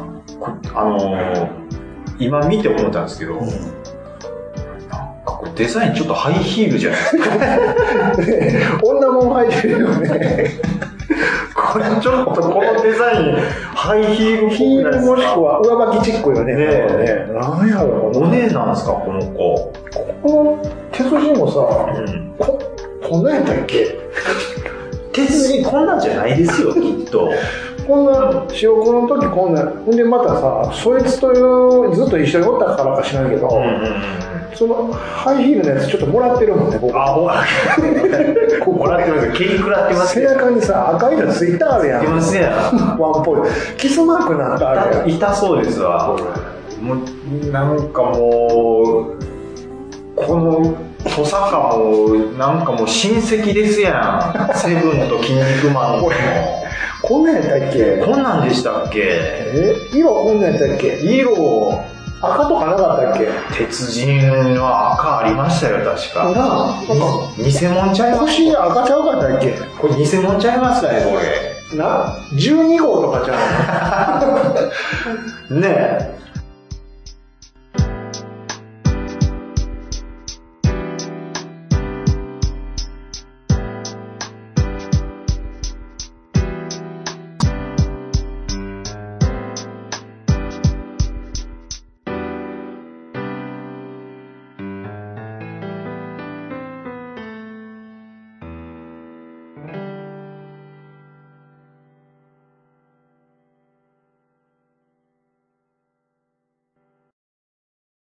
今見て思ったんですけど、なんかこれデザインちょっとハイヒールじゃないですか。 女もん履いてるよね。 これちょっとこのデザイン、ハイヒールっぽくないですか？ ヒールもしくは上履きチックよね。なんやろお姉なんですか、この子。 この手筋もさ、こんなんやったっけ？ 手筋こんなんじゃないですよ、きっと。 こんな、塩子の時こんな、ほんでまたさ、そいつとずっと一緒におったからか知らんけど、そのハイヒールのやつちょっともらってるもんね、僕。 もらってます。毛に食らってます。 背中にさ、赤いのついたあるやん。 ついてますやん。 ワンポイント。キスマークになったあるやん。 痛そうですわ。もう、なんかもう、この、トサカも、なんかもう親戚ですやん。セブンと筋肉マンの。 こんなんやったっけ？ こんなんでしたっけ？ 色こんなんやったっけ？ 色、 赤とかなかったっけ？ 鉄人は赤ありましたよ、確か。偽物ちゃいます？ 腰赤ちゃうかったっけ？ これ偽物ちゃいますかね、これ。 12号とかちゃうの？ ねえ。